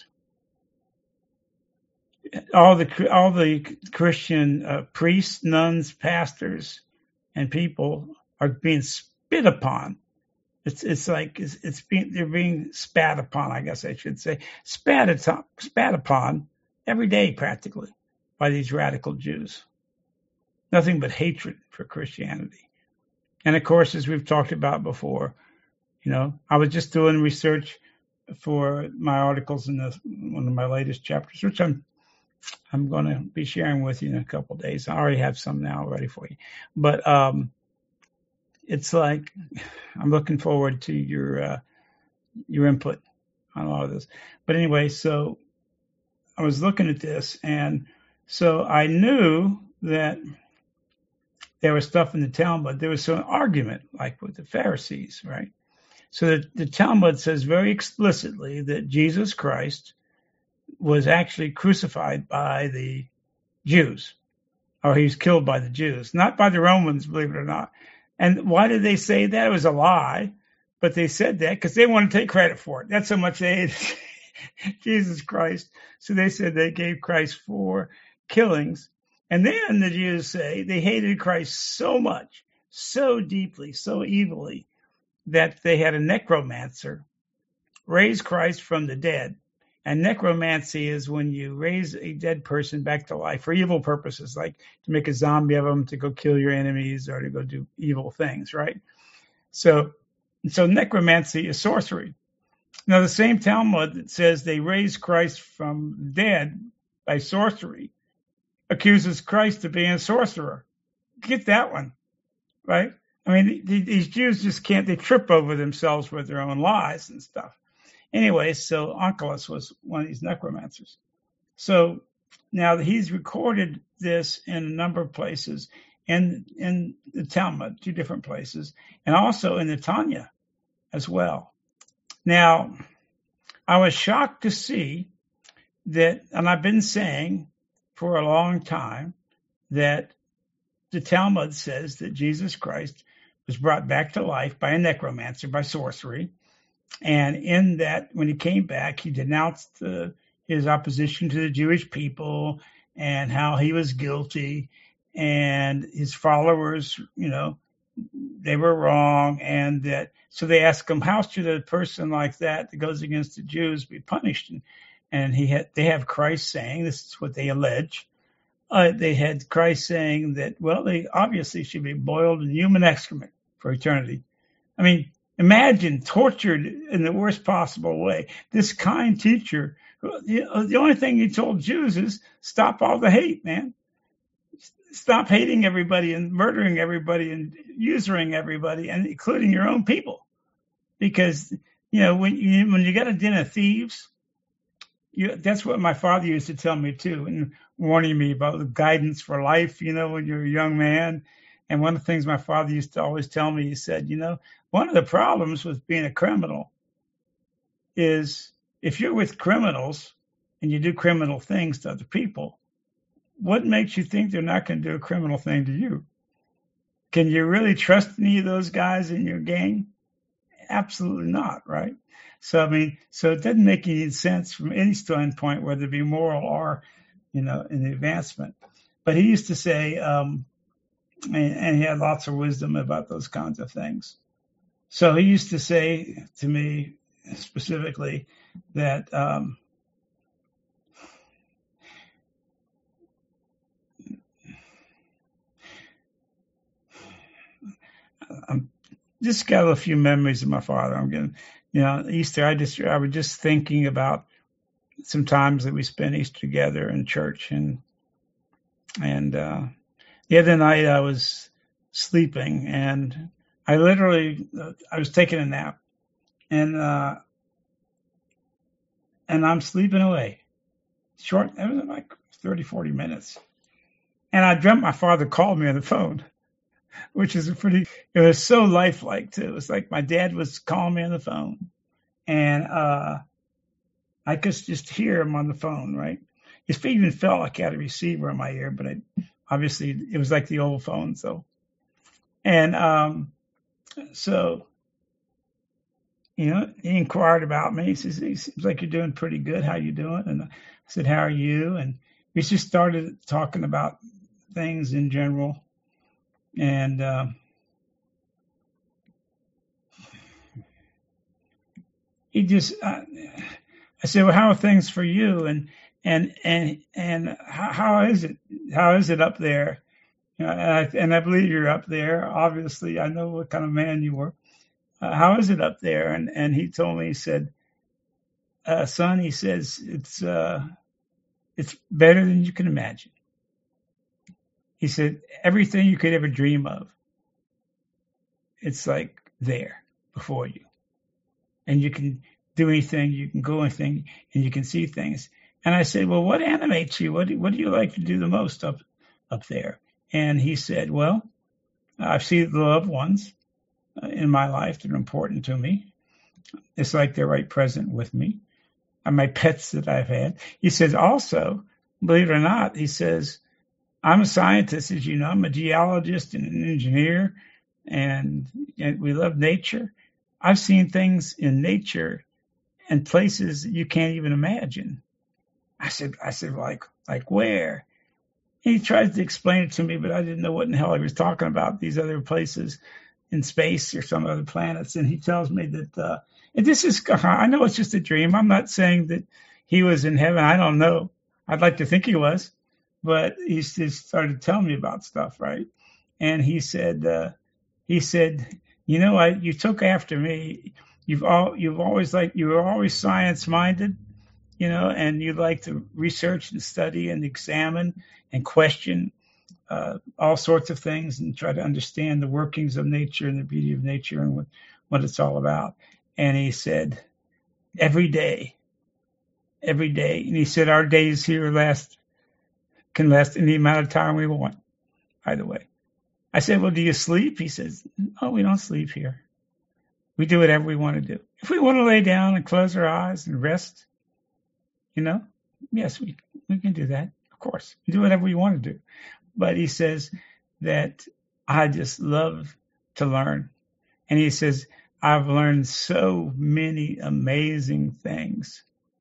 All the all the Christian uh, priests, nuns, pastors, and people are being spit upon. It's it's like it's, it's being they're being spat upon, I guess I should say, spat upon, spat upon every day practically by these radical Jews. Nothing but hatred for Christianity. And of course, as we've talked about before, you know, I was just doing research for my articles in the, one of my latest chapters, which I'm I'm going to be sharing with you in a couple of days. I already have some now ready for you, but um, it's like I'm looking forward to your uh, your input on all of this. But anyway, so I was looking at this, and so I knew that there was stuff in the Talmud. There was some argument, like with the Pharisees, right? So the, the Talmud says very explicitly that Jesus Christ was actually crucified by the Jews, or he was killed by the Jews, not by the Romans, believe it or not. And why did they say that? It was a lie, but they said that because they wanted to take credit for it. That's how much they hated Jesus Christ. So they said they gave Christ four killings. And then the Jews say they hated Christ so much, so deeply, so evilly, that they had a necromancer raise Christ from the dead. And necromancy is when you raise a dead person back to life for evil purposes, like to make a zombie of them, to go kill your enemies, or to go do evil things, right? So, so necromancy is sorcery. Now, the same Talmud that says they raised Christ from the dead by sorcery accuses Christ of being a sorcerer. Get that one, right? I mean, these Jews just can't, they trip over themselves with their own lies and stuff. Anyway, so Onkelos was one of these necromancers. So now he's recorded this in a number of places, in, in the Talmud, two different places, and also in the Tanya as well. Now, I was shocked to see that, and I've been saying for a long time that the Talmud says that Jesus Christ was brought back to life by a necromancer, by sorcery. And in that, when he came back, he denounced uh, his opposition to the Jewish people and how he was guilty, and his followers, you know, they were wrong. And that, so they asked him, how should a person like that that goes against the Jews be punished? And, and he had, they have Christ saying, this is what they allege. Uh, they had Christ saying that, well, they obviously should be boiled in human excrement for eternity. I mean, imagine tortured in the worst possible way. This kind teacher, you know, the only thing he told Jews is stop all the hate, man. Stop hating everybody and murdering everybody and usuring everybody, and including your own people. Because, you know, when you, when you got a den of thieves, you, that's what my father used to tell me too, and warning me about the guidance for life, you know, when you're a young man. And one of the things my father used to always tell me, he said, you know, one of the problems with being a criminal is if you're with criminals and you do criminal things to other people, what makes you think they're not going to do a criminal thing to you? Can you really trust any of those guys in your gang? Absolutely not, right? So, I mean, so it doesn't make any sense from any standpoint, whether it be moral or, you know, in the advancement. But he used to say, um, and, and he had lots of wisdom about those kinds of things. So he used to say to me specifically that um, I'm just got a few memories of my father. I'm getting, you know, Easter. I just I was just thinking about some times that we spent Easter together in church, and and uh, the other night I was sleeping, and I literally uh, I was taking a nap, and uh, and I'm sleeping away. Short, it was like thirty, forty minutes, and I dreamt my father called me on the phone, which is a pretty, it was so lifelike too. It was like my dad was calling me on the phone, and uh, I could just hear him on the phone, right? it even felt like I had a receiver in my ear, but I, obviously it was like the old phone. So, and um, so, you know, he inquired about me. He says, "It seems like you're doing pretty good. How you doing?" And I said, "How are you?" And we just started talking about things in general. And um, he just, uh, I said, "Well, how are things for you?" And and and and how, how is it? How is it up there? You know, and I, and I believe you're up there. Obviously, I know what kind of man you were. Uh, how is it up there? And and he told me, he said, uh, "Son," he says, "it's uh, it's better than you can imagine." He said, "Everything you could ever dream of, it's like there before you, and you can do anything, you can go anything, and you can see things." And I said, "Well, what animates you? What do, what do you like to do the most up up there?" And he said, "Well, I see the loved ones uh, in my life that are important to me. It's like they're right present with me. And my pets that I've had." He says, "Also, believe it or not," he says, "I'm a scientist, as you know. I'm a geologist and an engineer, and, and we love nature. I've seen things in nature and places that you can't even imagine." I said, I said, like, like where? He tried to explain it to me, but I didn't know what in the hell he was talking about, these other places in space or some other planets. And he tells me that, uh, and this is, I know it's just a dream. I'm not saying that he was in heaven. I don't know. I'd like to think he was, but he just started telling me about stuff, right? And he said, uh, he said, "You know, I, you took after me. You've all, you've always like, you were always science minded, you know, and you like to research and study and examine and question uh, all sorts of things and try to understand the workings of nature and the beauty of nature and what, what it's all about." And he said, every day, every day. And he said, "Our days here last, can last any amount of time we want, by the way." I said, "Well, do you sleep?" He says, "Oh, we don't sleep here. We do whatever we want to do. If we want to lay down and close our eyes and rest, you know, yes, we, we can do that. Of course, we do whatever we want to do." But he says that I just love to learn. And he says, "I've learned so many amazing things."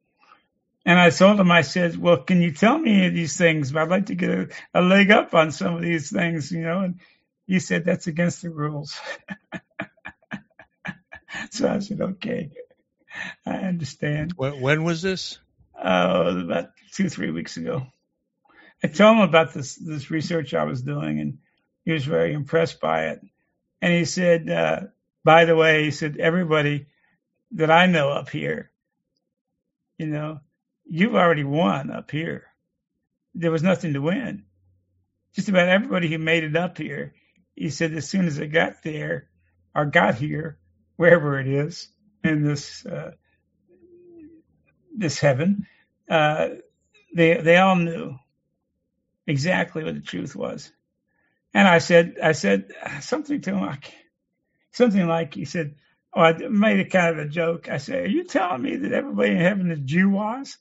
And I told him, I said, "Well, can you tell me these things? I'd like to get a, a leg up on some of these things, you know." And he said, "That's against the rules." So I said, "Okay, I understand." When, when was this? Uh, about two, three weeks ago. I told him about this this research I was doing, and he was very impressed by it. And he said, uh, by the way, he said, "Everybody that I know up here, you know, you've already won up here. There was nothing to win. Just about everybody who made it up here," he said, "as soon as they got there or got here, wherever it is in this uh, this heaven, uh, they they all knew exactly what the truth was." And I said, I said something to him, like, something like, he said, oh, I made a kind of a joke. I said, "Are you telling me that everybody in heaven is Jew-wise?"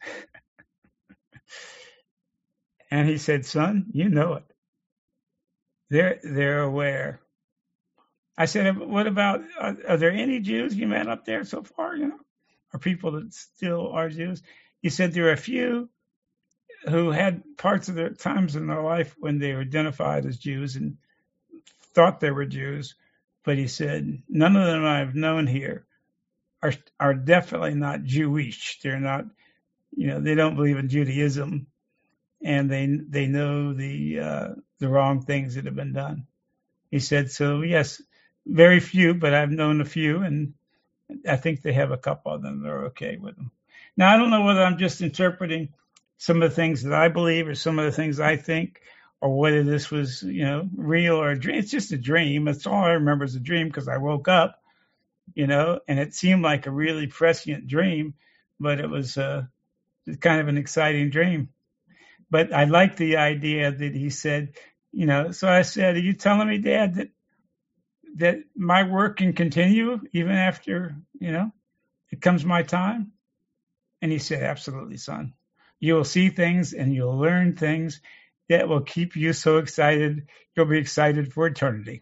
And he said, "Son, you know it. They're they're aware." I said, "What about, are, are there any Jews you met up there so far, you know, or people that still are Jews?" He said, "There are a few who had parts of their times in their life when they were identified as Jews and thought they were Jews. But," he said, "none of them I've known here are are definitely not Jewish. They're not, you know, they don't believe in Judaism, and they they know the uh, the wrong things that have been done." He said, "So yes, very few, but I've known a few, and I think they have a couple of them that are okay with them." Now, I don't know whether I'm just interpreting some of the things that I believe or some of the things I think, or whether this was, you know, real or a dream. It's just a dream. That's all I remember is a dream, because I woke up, you know, and it seemed like a really prescient dream, but it was uh, kind of an exciting dream. But I like the idea that he said, you know, so I said, "Are you telling me, Dad, that that my work can continue even after, you know, it comes my time?" And he said, "Absolutely, son. you'll see things and you'll learn things that will keep you so excited. You'll be excited for eternity.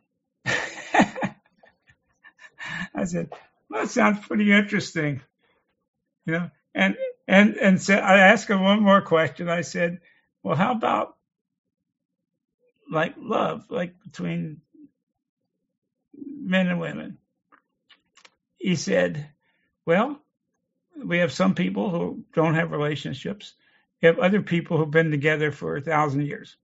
I said, well, that sounds pretty interesting, you know. And and and so I asked him one more question. I said, well, how about like love, like between men and women? He said, well, we have some people who don't have relationships. We have other people who've been together for a thousand years.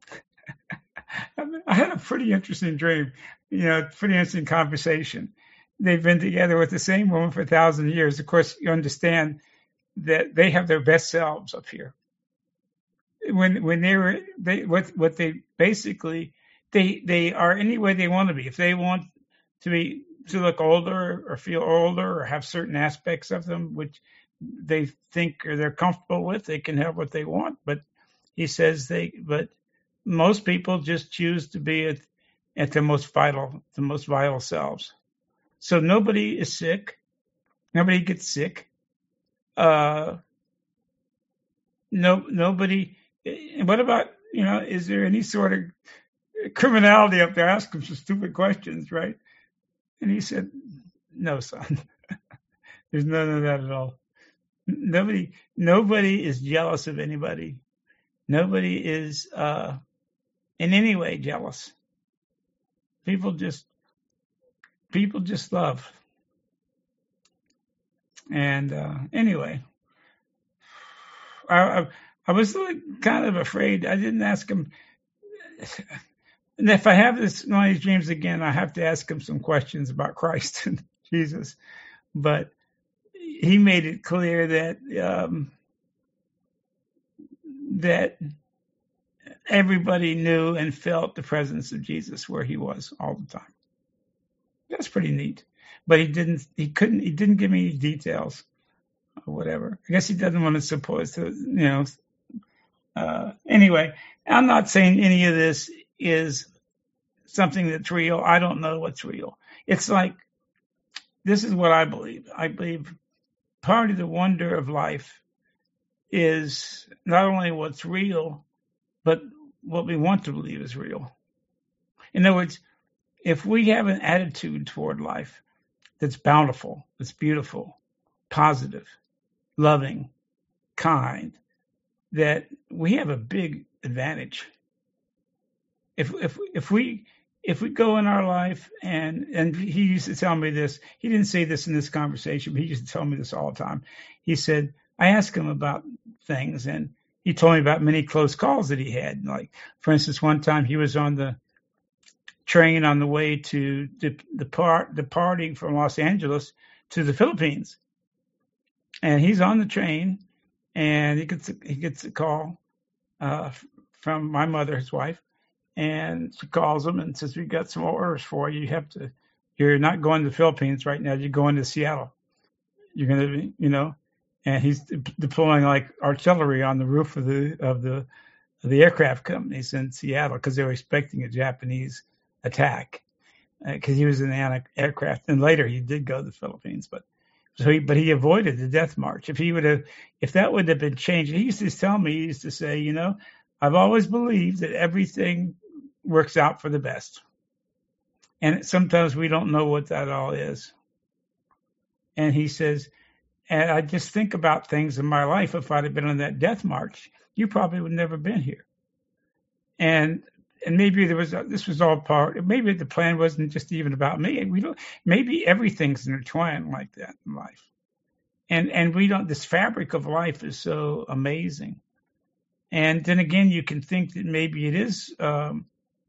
I had a pretty interesting dream, you know, pretty interesting conversation. They've been together with the same woman for a thousand years. Of course, you understand that they have their best selves up here. When when they were they what what they basically they they are any way they want to be. If they want to be to look older or feel older or have certain aspects of them which they think or they're comfortable with, they can have what they want. But he says they but most people just choose to be at, at their most vital, the most vital selves. So nobody is sick. Nobody gets sick. Uh, no, nobody. What about, you know, is there any sort of criminality up there? Ask him some stupid questions, right? And he said, no, son. There's none of that at all. Nobody, nobody is jealous of anybody. Nobody is uh, in any way jealous. People just, people just love. And uh, anyway, I, I, I was like kind of afraid. I didn't ask him. And if I have this one of these dreams again, I have to ask him some questions about Christ and Jesus. But he made it clear that um, that everybody knew and felt the presence of Jesus where he was all the time. That's pretty neat. But he didn't. He couldn't. He didn't give me any details or whatever. I guess he doesn't want to suppose to. You know. Uh, anyway, I'm not saying any of this is something that's real. I don't know what's real. It's like, this is what I believe. I believe part of the wonder of life is not only what's real, but what we want to believe is real. In other words, if we have an attitude toward life that's bountiful, that's beautiful, positive, loving, kind, that we have a big advantage. If if if we if we go in our life and and he used to tell me this, he didn't say this in this conversation, but he used to tell me this all the time. He said, I asked him about things and he told me about many close calls that he had. Like, for instance, one time he was on the train on the way to de- depart departing from Los Angeles to the Philippines, and he's on the train. And he gets a, he gets a call uh, from my mother, his wife, and she calls him and says, "We got some orders for you. You have to. You're not going to the Philippines right now. You're going to Seattle. You're going to be, you know." And he's de- deploying like artillery on the roof of the of the of the aircraft companies in Seattle because they were expecting a Japanese attack because uh, he was in the aircraft. And later he did go to the Philippines, but. So he, but he avoided the death march. If he would have, if that would have been changed, he used to tell me, he used to say, you know, I've always believed that everything works out for the best. And sometimes we don't know what that all is. And he says, and I just think about things in my life. If I'd have been on that death march, you probably would never been here. And And maybe there was a, this was all part. Maybe the plan wasn't just even about me. We don't. Maybe everything's intertwined like that in life, and and we don't. This fabric of life is so amazing. And then again, you can think that maybe it is um,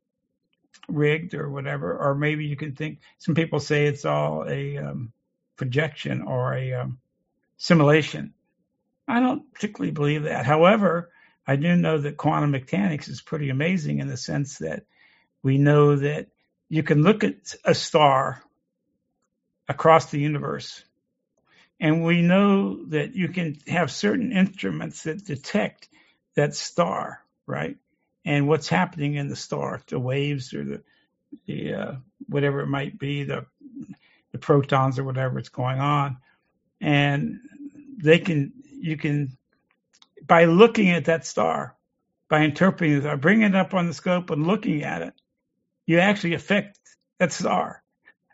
rigged or whatever, or maybe you can think. Some people say it's all a um, projection or a um, simulation. I don't particularly believe that. However, I do know that quantum mechanics is pretty amazing in the sense that we know that you can look at a star across the universe, and we know that you can have certain instruments that detect that star, right? And what's happening in the star, the waves or the, the uh, whatever it might be, the the protons or whatever it's going on, and they can you can. by looking at that star, by interpreting it, by bringing it up on the scope and looking at it, you actually affect that star.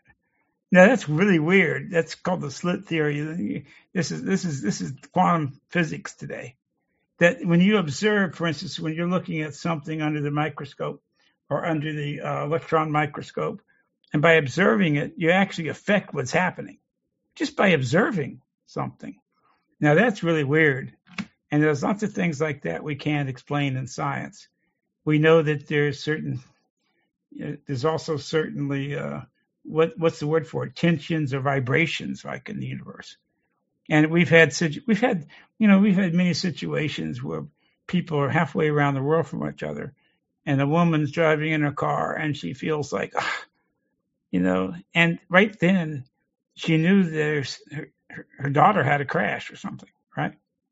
Now that's really weird. That's called the slit theory. This is this is this is quantum physics today. That when you observe, for instance, when you're looking at something under the microscope or under the uh, electron microscope, and by observing it, you actually affect what's happening just by observing something. Now that's really weird. And there's lots of things like that we can't explain in science. We know that there's certain, there's also certainly, uh, what what's the word for it? Tensions or vibrations like in the universe. And we've had, we've had, you know, we've had many situations where people are halfway around the world from each other, and a woman's driving in her car and she feels like, ah, you know, and right then she knew there's her, her, her daughter had a crash or something, right?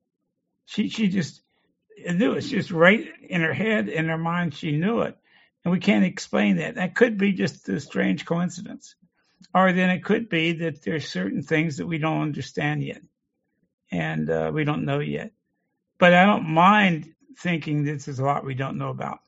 She she just knew it. It's just right in her head, in her mind, she knew it. And we can't explain that. That could be just a strange coincidence. Or then it could be that there's certain things that we don't understand yet. And uh, we don't know yet. But I don't mind thinking this is a lot we don't know about.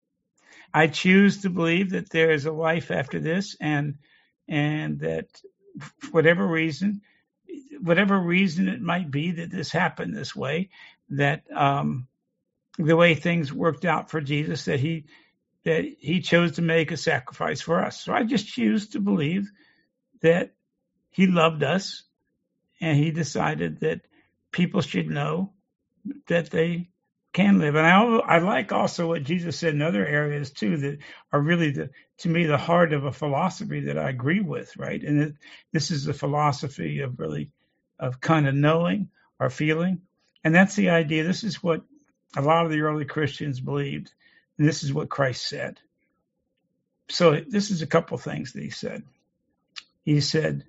I choose to believe that there is a life after this, and and that for whatever reason, whatever reason it might be that this happened this way, that um, the way things worked out for Jesus, that he that he chose to make a sacrifice for us. So I just choose to believe that he loved us, and he decided that people should know that they can live. And I, I like also what Jesus said in other areas too that are really, the, to me, the heart of a philosophy that I agree with, right? And it, this is the philosophy of really, of kind of knowing or feeling. And that's the idea. This is what a lot of the early Christians believed. And this is what Christ said. So this is a couple things that he said. He said,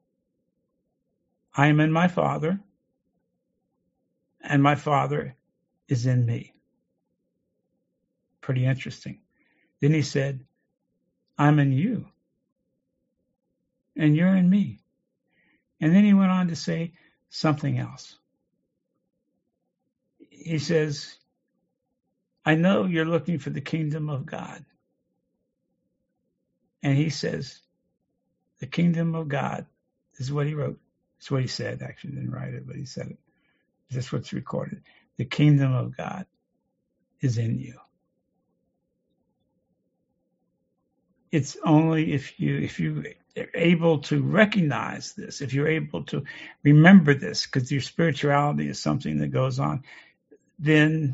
I am in my Father, and my Father is in me. Pretty interesting. Then he said, I'm in you, and you're in me. And then he went on to say something else. He says, I know you're looking for the kingdom of God. And he says, the kingdom of God, this is what he wrote. It's what he said. Actually, he didn't write it, but he said it. That's what's recorded. The kingdom of God is in you. It's only if you if you are able to recognize this, if you're able to remember this, because your spirituality is something that goes on, then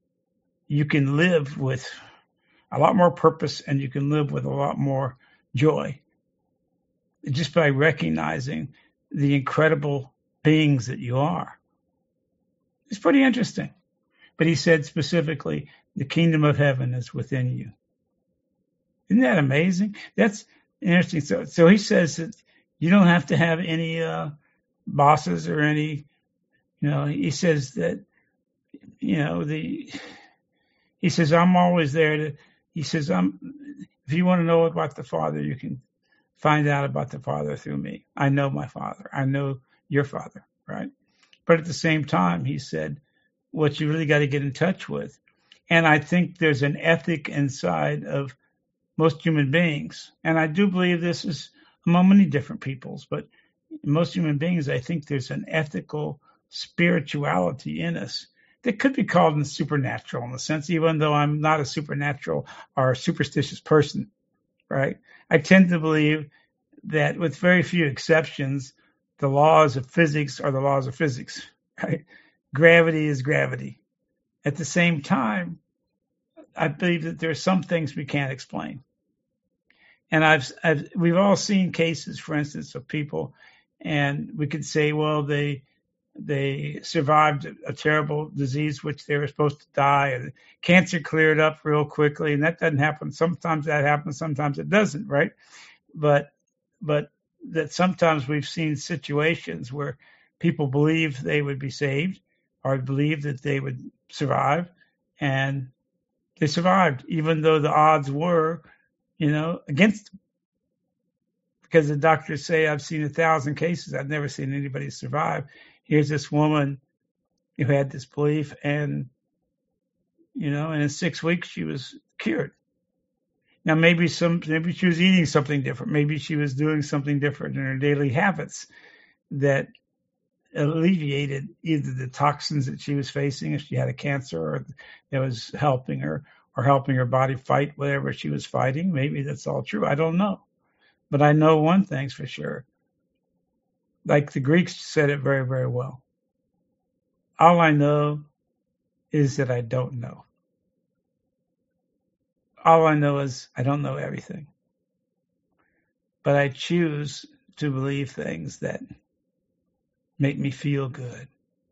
you can live with a lot more purpose, and you can live with a lot more joy, just by recognizing the incredible beings that you are. It's pretty interesting. But he said specifically, the kingdom of heaven is within you. Isn't that amazing? That's interesting. So, so he says that you don't have to have any uh, bosses or any, you know, he says that, you know, the, he says, I'm always there to, he says, I'm, if you want to know about the Father, you can find out about the Father through me. I know my Father. I know your Father, right? But at the same time, he said, what you really got to get in touch with. And I think there's an ethic inside of most human beings. And I do believe this is among many different peoples, but most human beings, I think there's an ethical spirituality in us that could be called in supernatural in a sense, even though I'm not a supernatural or a superstitious person, right? I tend to believe that with very few exceptions, the laws of physics are the laws of physics, right? Gravity is gravity. At the same time, I believe that there are some things we can't explain. And I've, I've we've all seen cases, for instance, of people, and we could say, well, they they survived a terrible disease which they were supposed to die, and cancer cleared up real quickly, and that doesn't happen. Sometimes that happens, sometimes it doesn't, right? But but that sometimes we've seen situations where people believe they would be saved or believe that they would survive, and they survived, even though the odds were, you know, against them. Because the doctors say, I've seen a thousand cases. I've never seen anybody survive. Here's this woman, who had this belief, and you know, and in six weeks she was cured. Now maybe some maybe she was eating something different. Maybe she was doing something different in her daily habits that alleviated either the toxins that she was facing if she had a cancer, or that was helping her or helping her body fight whatever she was fighting. Maybe that's all true. I don't know. But I know one thing's for sure. Like the Greeks said it very, very well. All I know is that I don't know. All I know is I don't know everything. But I choose to believe things that make me feel good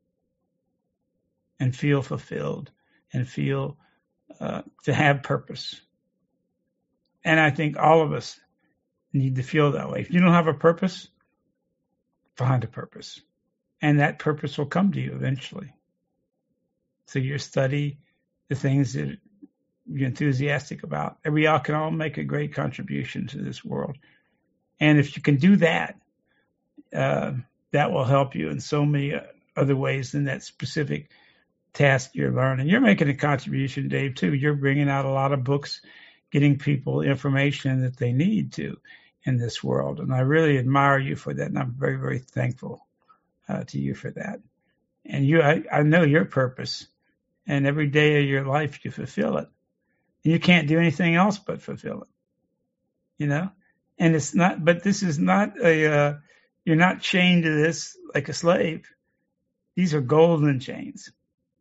and feel fulfilled and feel uh, to have purpose. And I think all of us need to feel that way. If you don't have a purpose, find a purpose. And that purpose will come to you eventually. So you study the things that you're enthusiastic about. And we all can all make a great contribution to this world. And if you can do that, uh, that will help you in so many other ways than that specific task you're learning. You're making a contribution, Dave, too. You're bringing out a lot of books, getting people information that they need to in this world. And I really admire you for that. And I'm very, very thankful uh, to you for that. And you, I, I know your purpose. And every day of your life, you fulfill it. And you can't do anything else but fulfill it. You know? And it's not, but this is not a, uh, you're not chained to this like a slave. These are golden chains.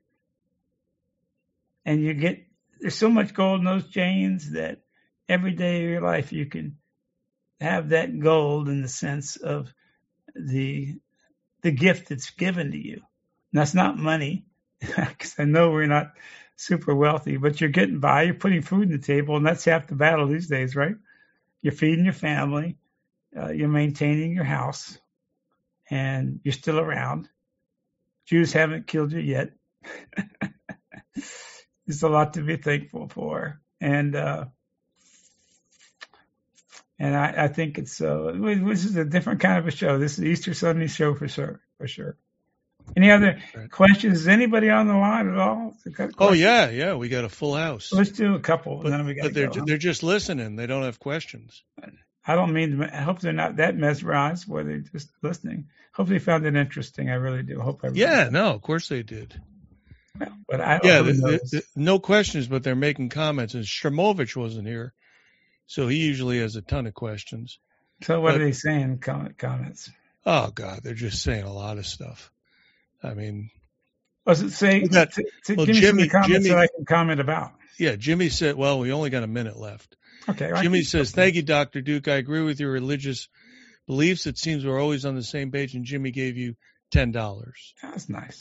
And you get, there's so much gold in those chains that every day of your life you can have that gold in the sense of the the gift that's given to you. And that's not money, because I know we're not super wealthy, but you're getting by. You're putting food on the table, and that's half the battle these days, right? You're feeding your family. Uh, you're maintaining your house, and you're still around. Jews haven't killed you yet. There's a lot to be thankful for, and uh, and I, I think it's uh, this is a different kind of a show. This is the Easter Sunday show for sure, for sure. Any other Right. questions? Is anybody on the line at all? Oh yeah, yeah, we got a full house. Let's do a couple, But, and then we got to but they're go. huh? they're just listening. They don't have questions. I don't mean to, I hope they're not that mesmerized where they're just listening. Hope they found it interesting. I really do. Hope everybody Yeah, does. no, of course they did. But I Yeah, who the, the, knows? the, no questions, but they're making comments. And Shramovich wasn't here, so he usually has a ton of questions. So what but- are they saying? Comment, comments. Oh God, they're just saying a lot of stuff. I mean, Was it say? We got- to, to well, give me some of Jimmy- the comments Jimmy- that I can comment about. yeah, Jimmy said. Well, we only got a minute left. Okay. I Jimmy can- says, "Thank you, Doctor Duke. I agree with your religious beliefs. It seems we're always on the same page." And Jimmy gave you ten dollars. That's nice.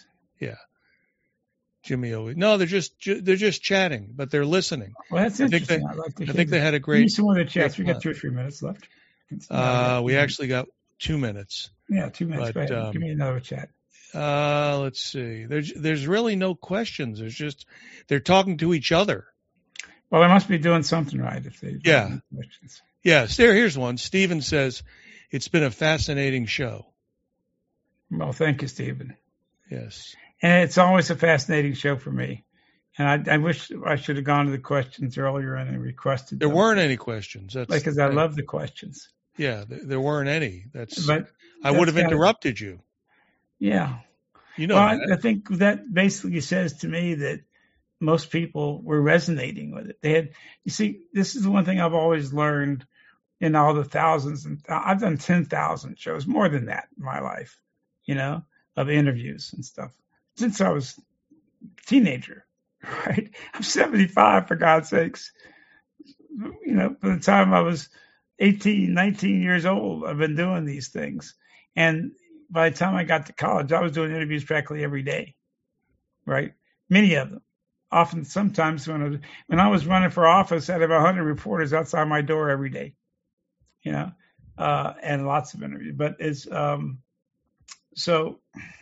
Jimmy always no, they're just ju- they're just chatting, but they're listening. Well, that's I think interesting. I'd like to I hear think they that. had a Give me great. some more of the chats. We great got two or three minutes left. Uh, we actually got two minutes. Yeah, two minutes. but, Go ahead. um, Give me another chat. Uh, let's see. There's there's really no questions. There's just they're talking to each other. Well, they must be doing something right if they. Yeah. Questions. Yeah, there. Here's one. Steven says, "It's been a fascinating show." Well, thank you, Stephen. Yes. And it's always a fascinating show for me. And I, I wish I should have gone to the questions earlier and requested There them. weren't any questions. That's Because I love the questions. Yeah, there, there weren't any. That's. But I would have that's gotta- interrupted you. yeah. You know Well, I, that. I think that basically says to me that most people were resonating with it. They had, you see, this is the one thing I've always learned in all the thousands, and I've done ten thousand shows, more than that in my life, you know, of interviews and stuff since I was a teenager, right? I'm seventy-five, for God's sakes. You know, by the time I was eighteen, nineteen years old, I've been doing these things. And by the time I got to college, I was doing interviews practically every day, right? Many of them. Often, sometimes when I was, when I was running for office, I had about one hundred reporters outside my door every day, you know, uh, and lots of interviews. But it's, um, so,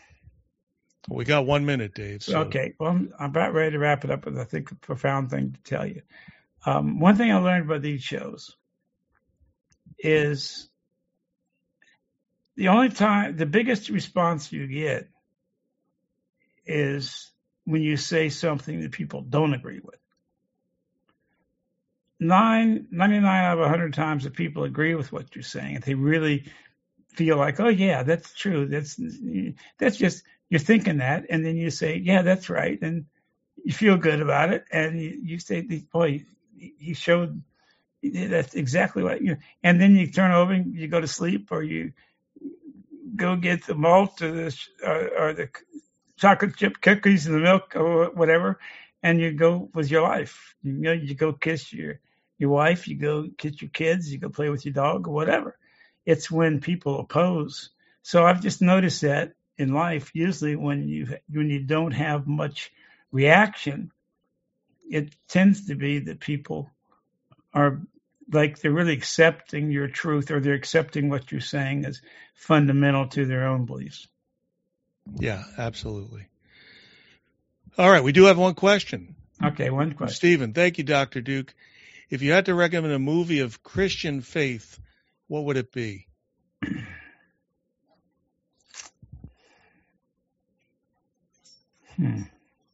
We got one minute, Dave. So. okay. Well, I'm, I'm about ready to wrap it up with, I think, a profound thing to tell you. Um, one thing I learned about these shows is the only time, the biggest response you get is when you say something that people don't agree with. Nine, ninety-nine out of one hundred times that people agree with what you're saying, if they really feel like, oh yeah, that's true. That's that's just, you're thinking that, and then you say, yeah, that's right, and you feel good about it, and you, you say, boy, he showed that's exactly what you. And then you turn over and you go to sleep, or you go get the malt or the or, or the chocolate chip cookies and the milk or whatever, and you go with your life. You know, you go kiss your your wife, you go kiss your kids, you go play with your dog or whatever. It's when people oppose. So I've just noticed that in life, usually when you when you don't have much reaction, it tends to be that people are like they're really accepting your truth, or they're accepting what you're saying as fundamental to their own beliefs. Yeah, absolutely. All right, we do have one question. Okay, one question. Stephen, thank you, Doctor Duke. If you had to recommend a movie of Christian faith, what would it be? Hmm.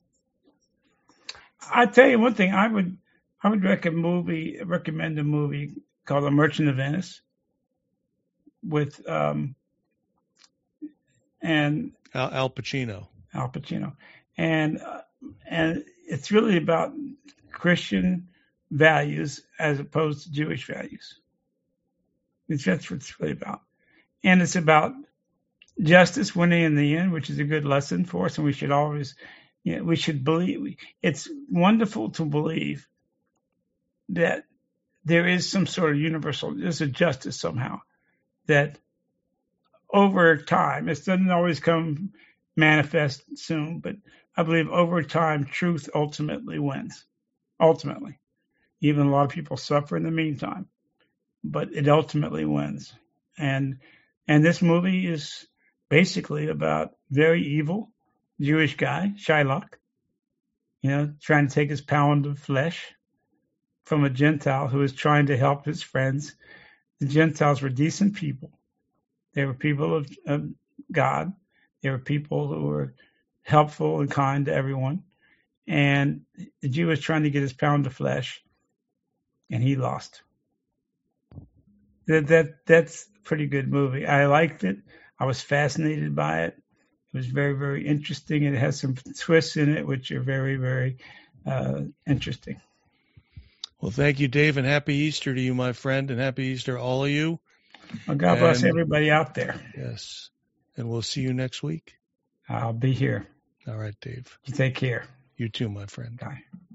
I tell you one thing. I would, I would recommend a movie. Recommend a movie called The Merchant of Venice, with um, and Al, Al Pacino. Al Pacino, and uh, and it's really about Christian values as opposed to Jewish values. It's, that's what it's really about, and it's about justice winning in the end, which is a good lesson for us, and we should always. You know, we should believe. It's wonderful to believe that there is some sort of universal, there's a justice somehow that over time, it doesn't always come manifest soon, but I believe over time, truth ultimately wins. Ultimately, even a lot of people suffer in the meantime, but it ultimately wins. And and this movie is basically about very evil Jewish guy, Shylock, you know, trying to take his pound of flesh from a Gentile who was trying to help his friends. The Gentiles were decent people. They were people of, of God. They were people who were helpful and kind to everyone. And the Jew was trying to get his pound of flesh, and he lost. That that that's a pretty good movie. I liked it. I was fascinated by it. It was very, very interesting, and it has some twists in it which are very, very uh, interesting. Well, thank you, Dave, and happy Easter to you, my friend, and happy Easter all of you. Well, God and, bless everybody out there. Yes, and we'll see you next week. I'll be here. All right, Dave. You take care. You too, my friend. Bye.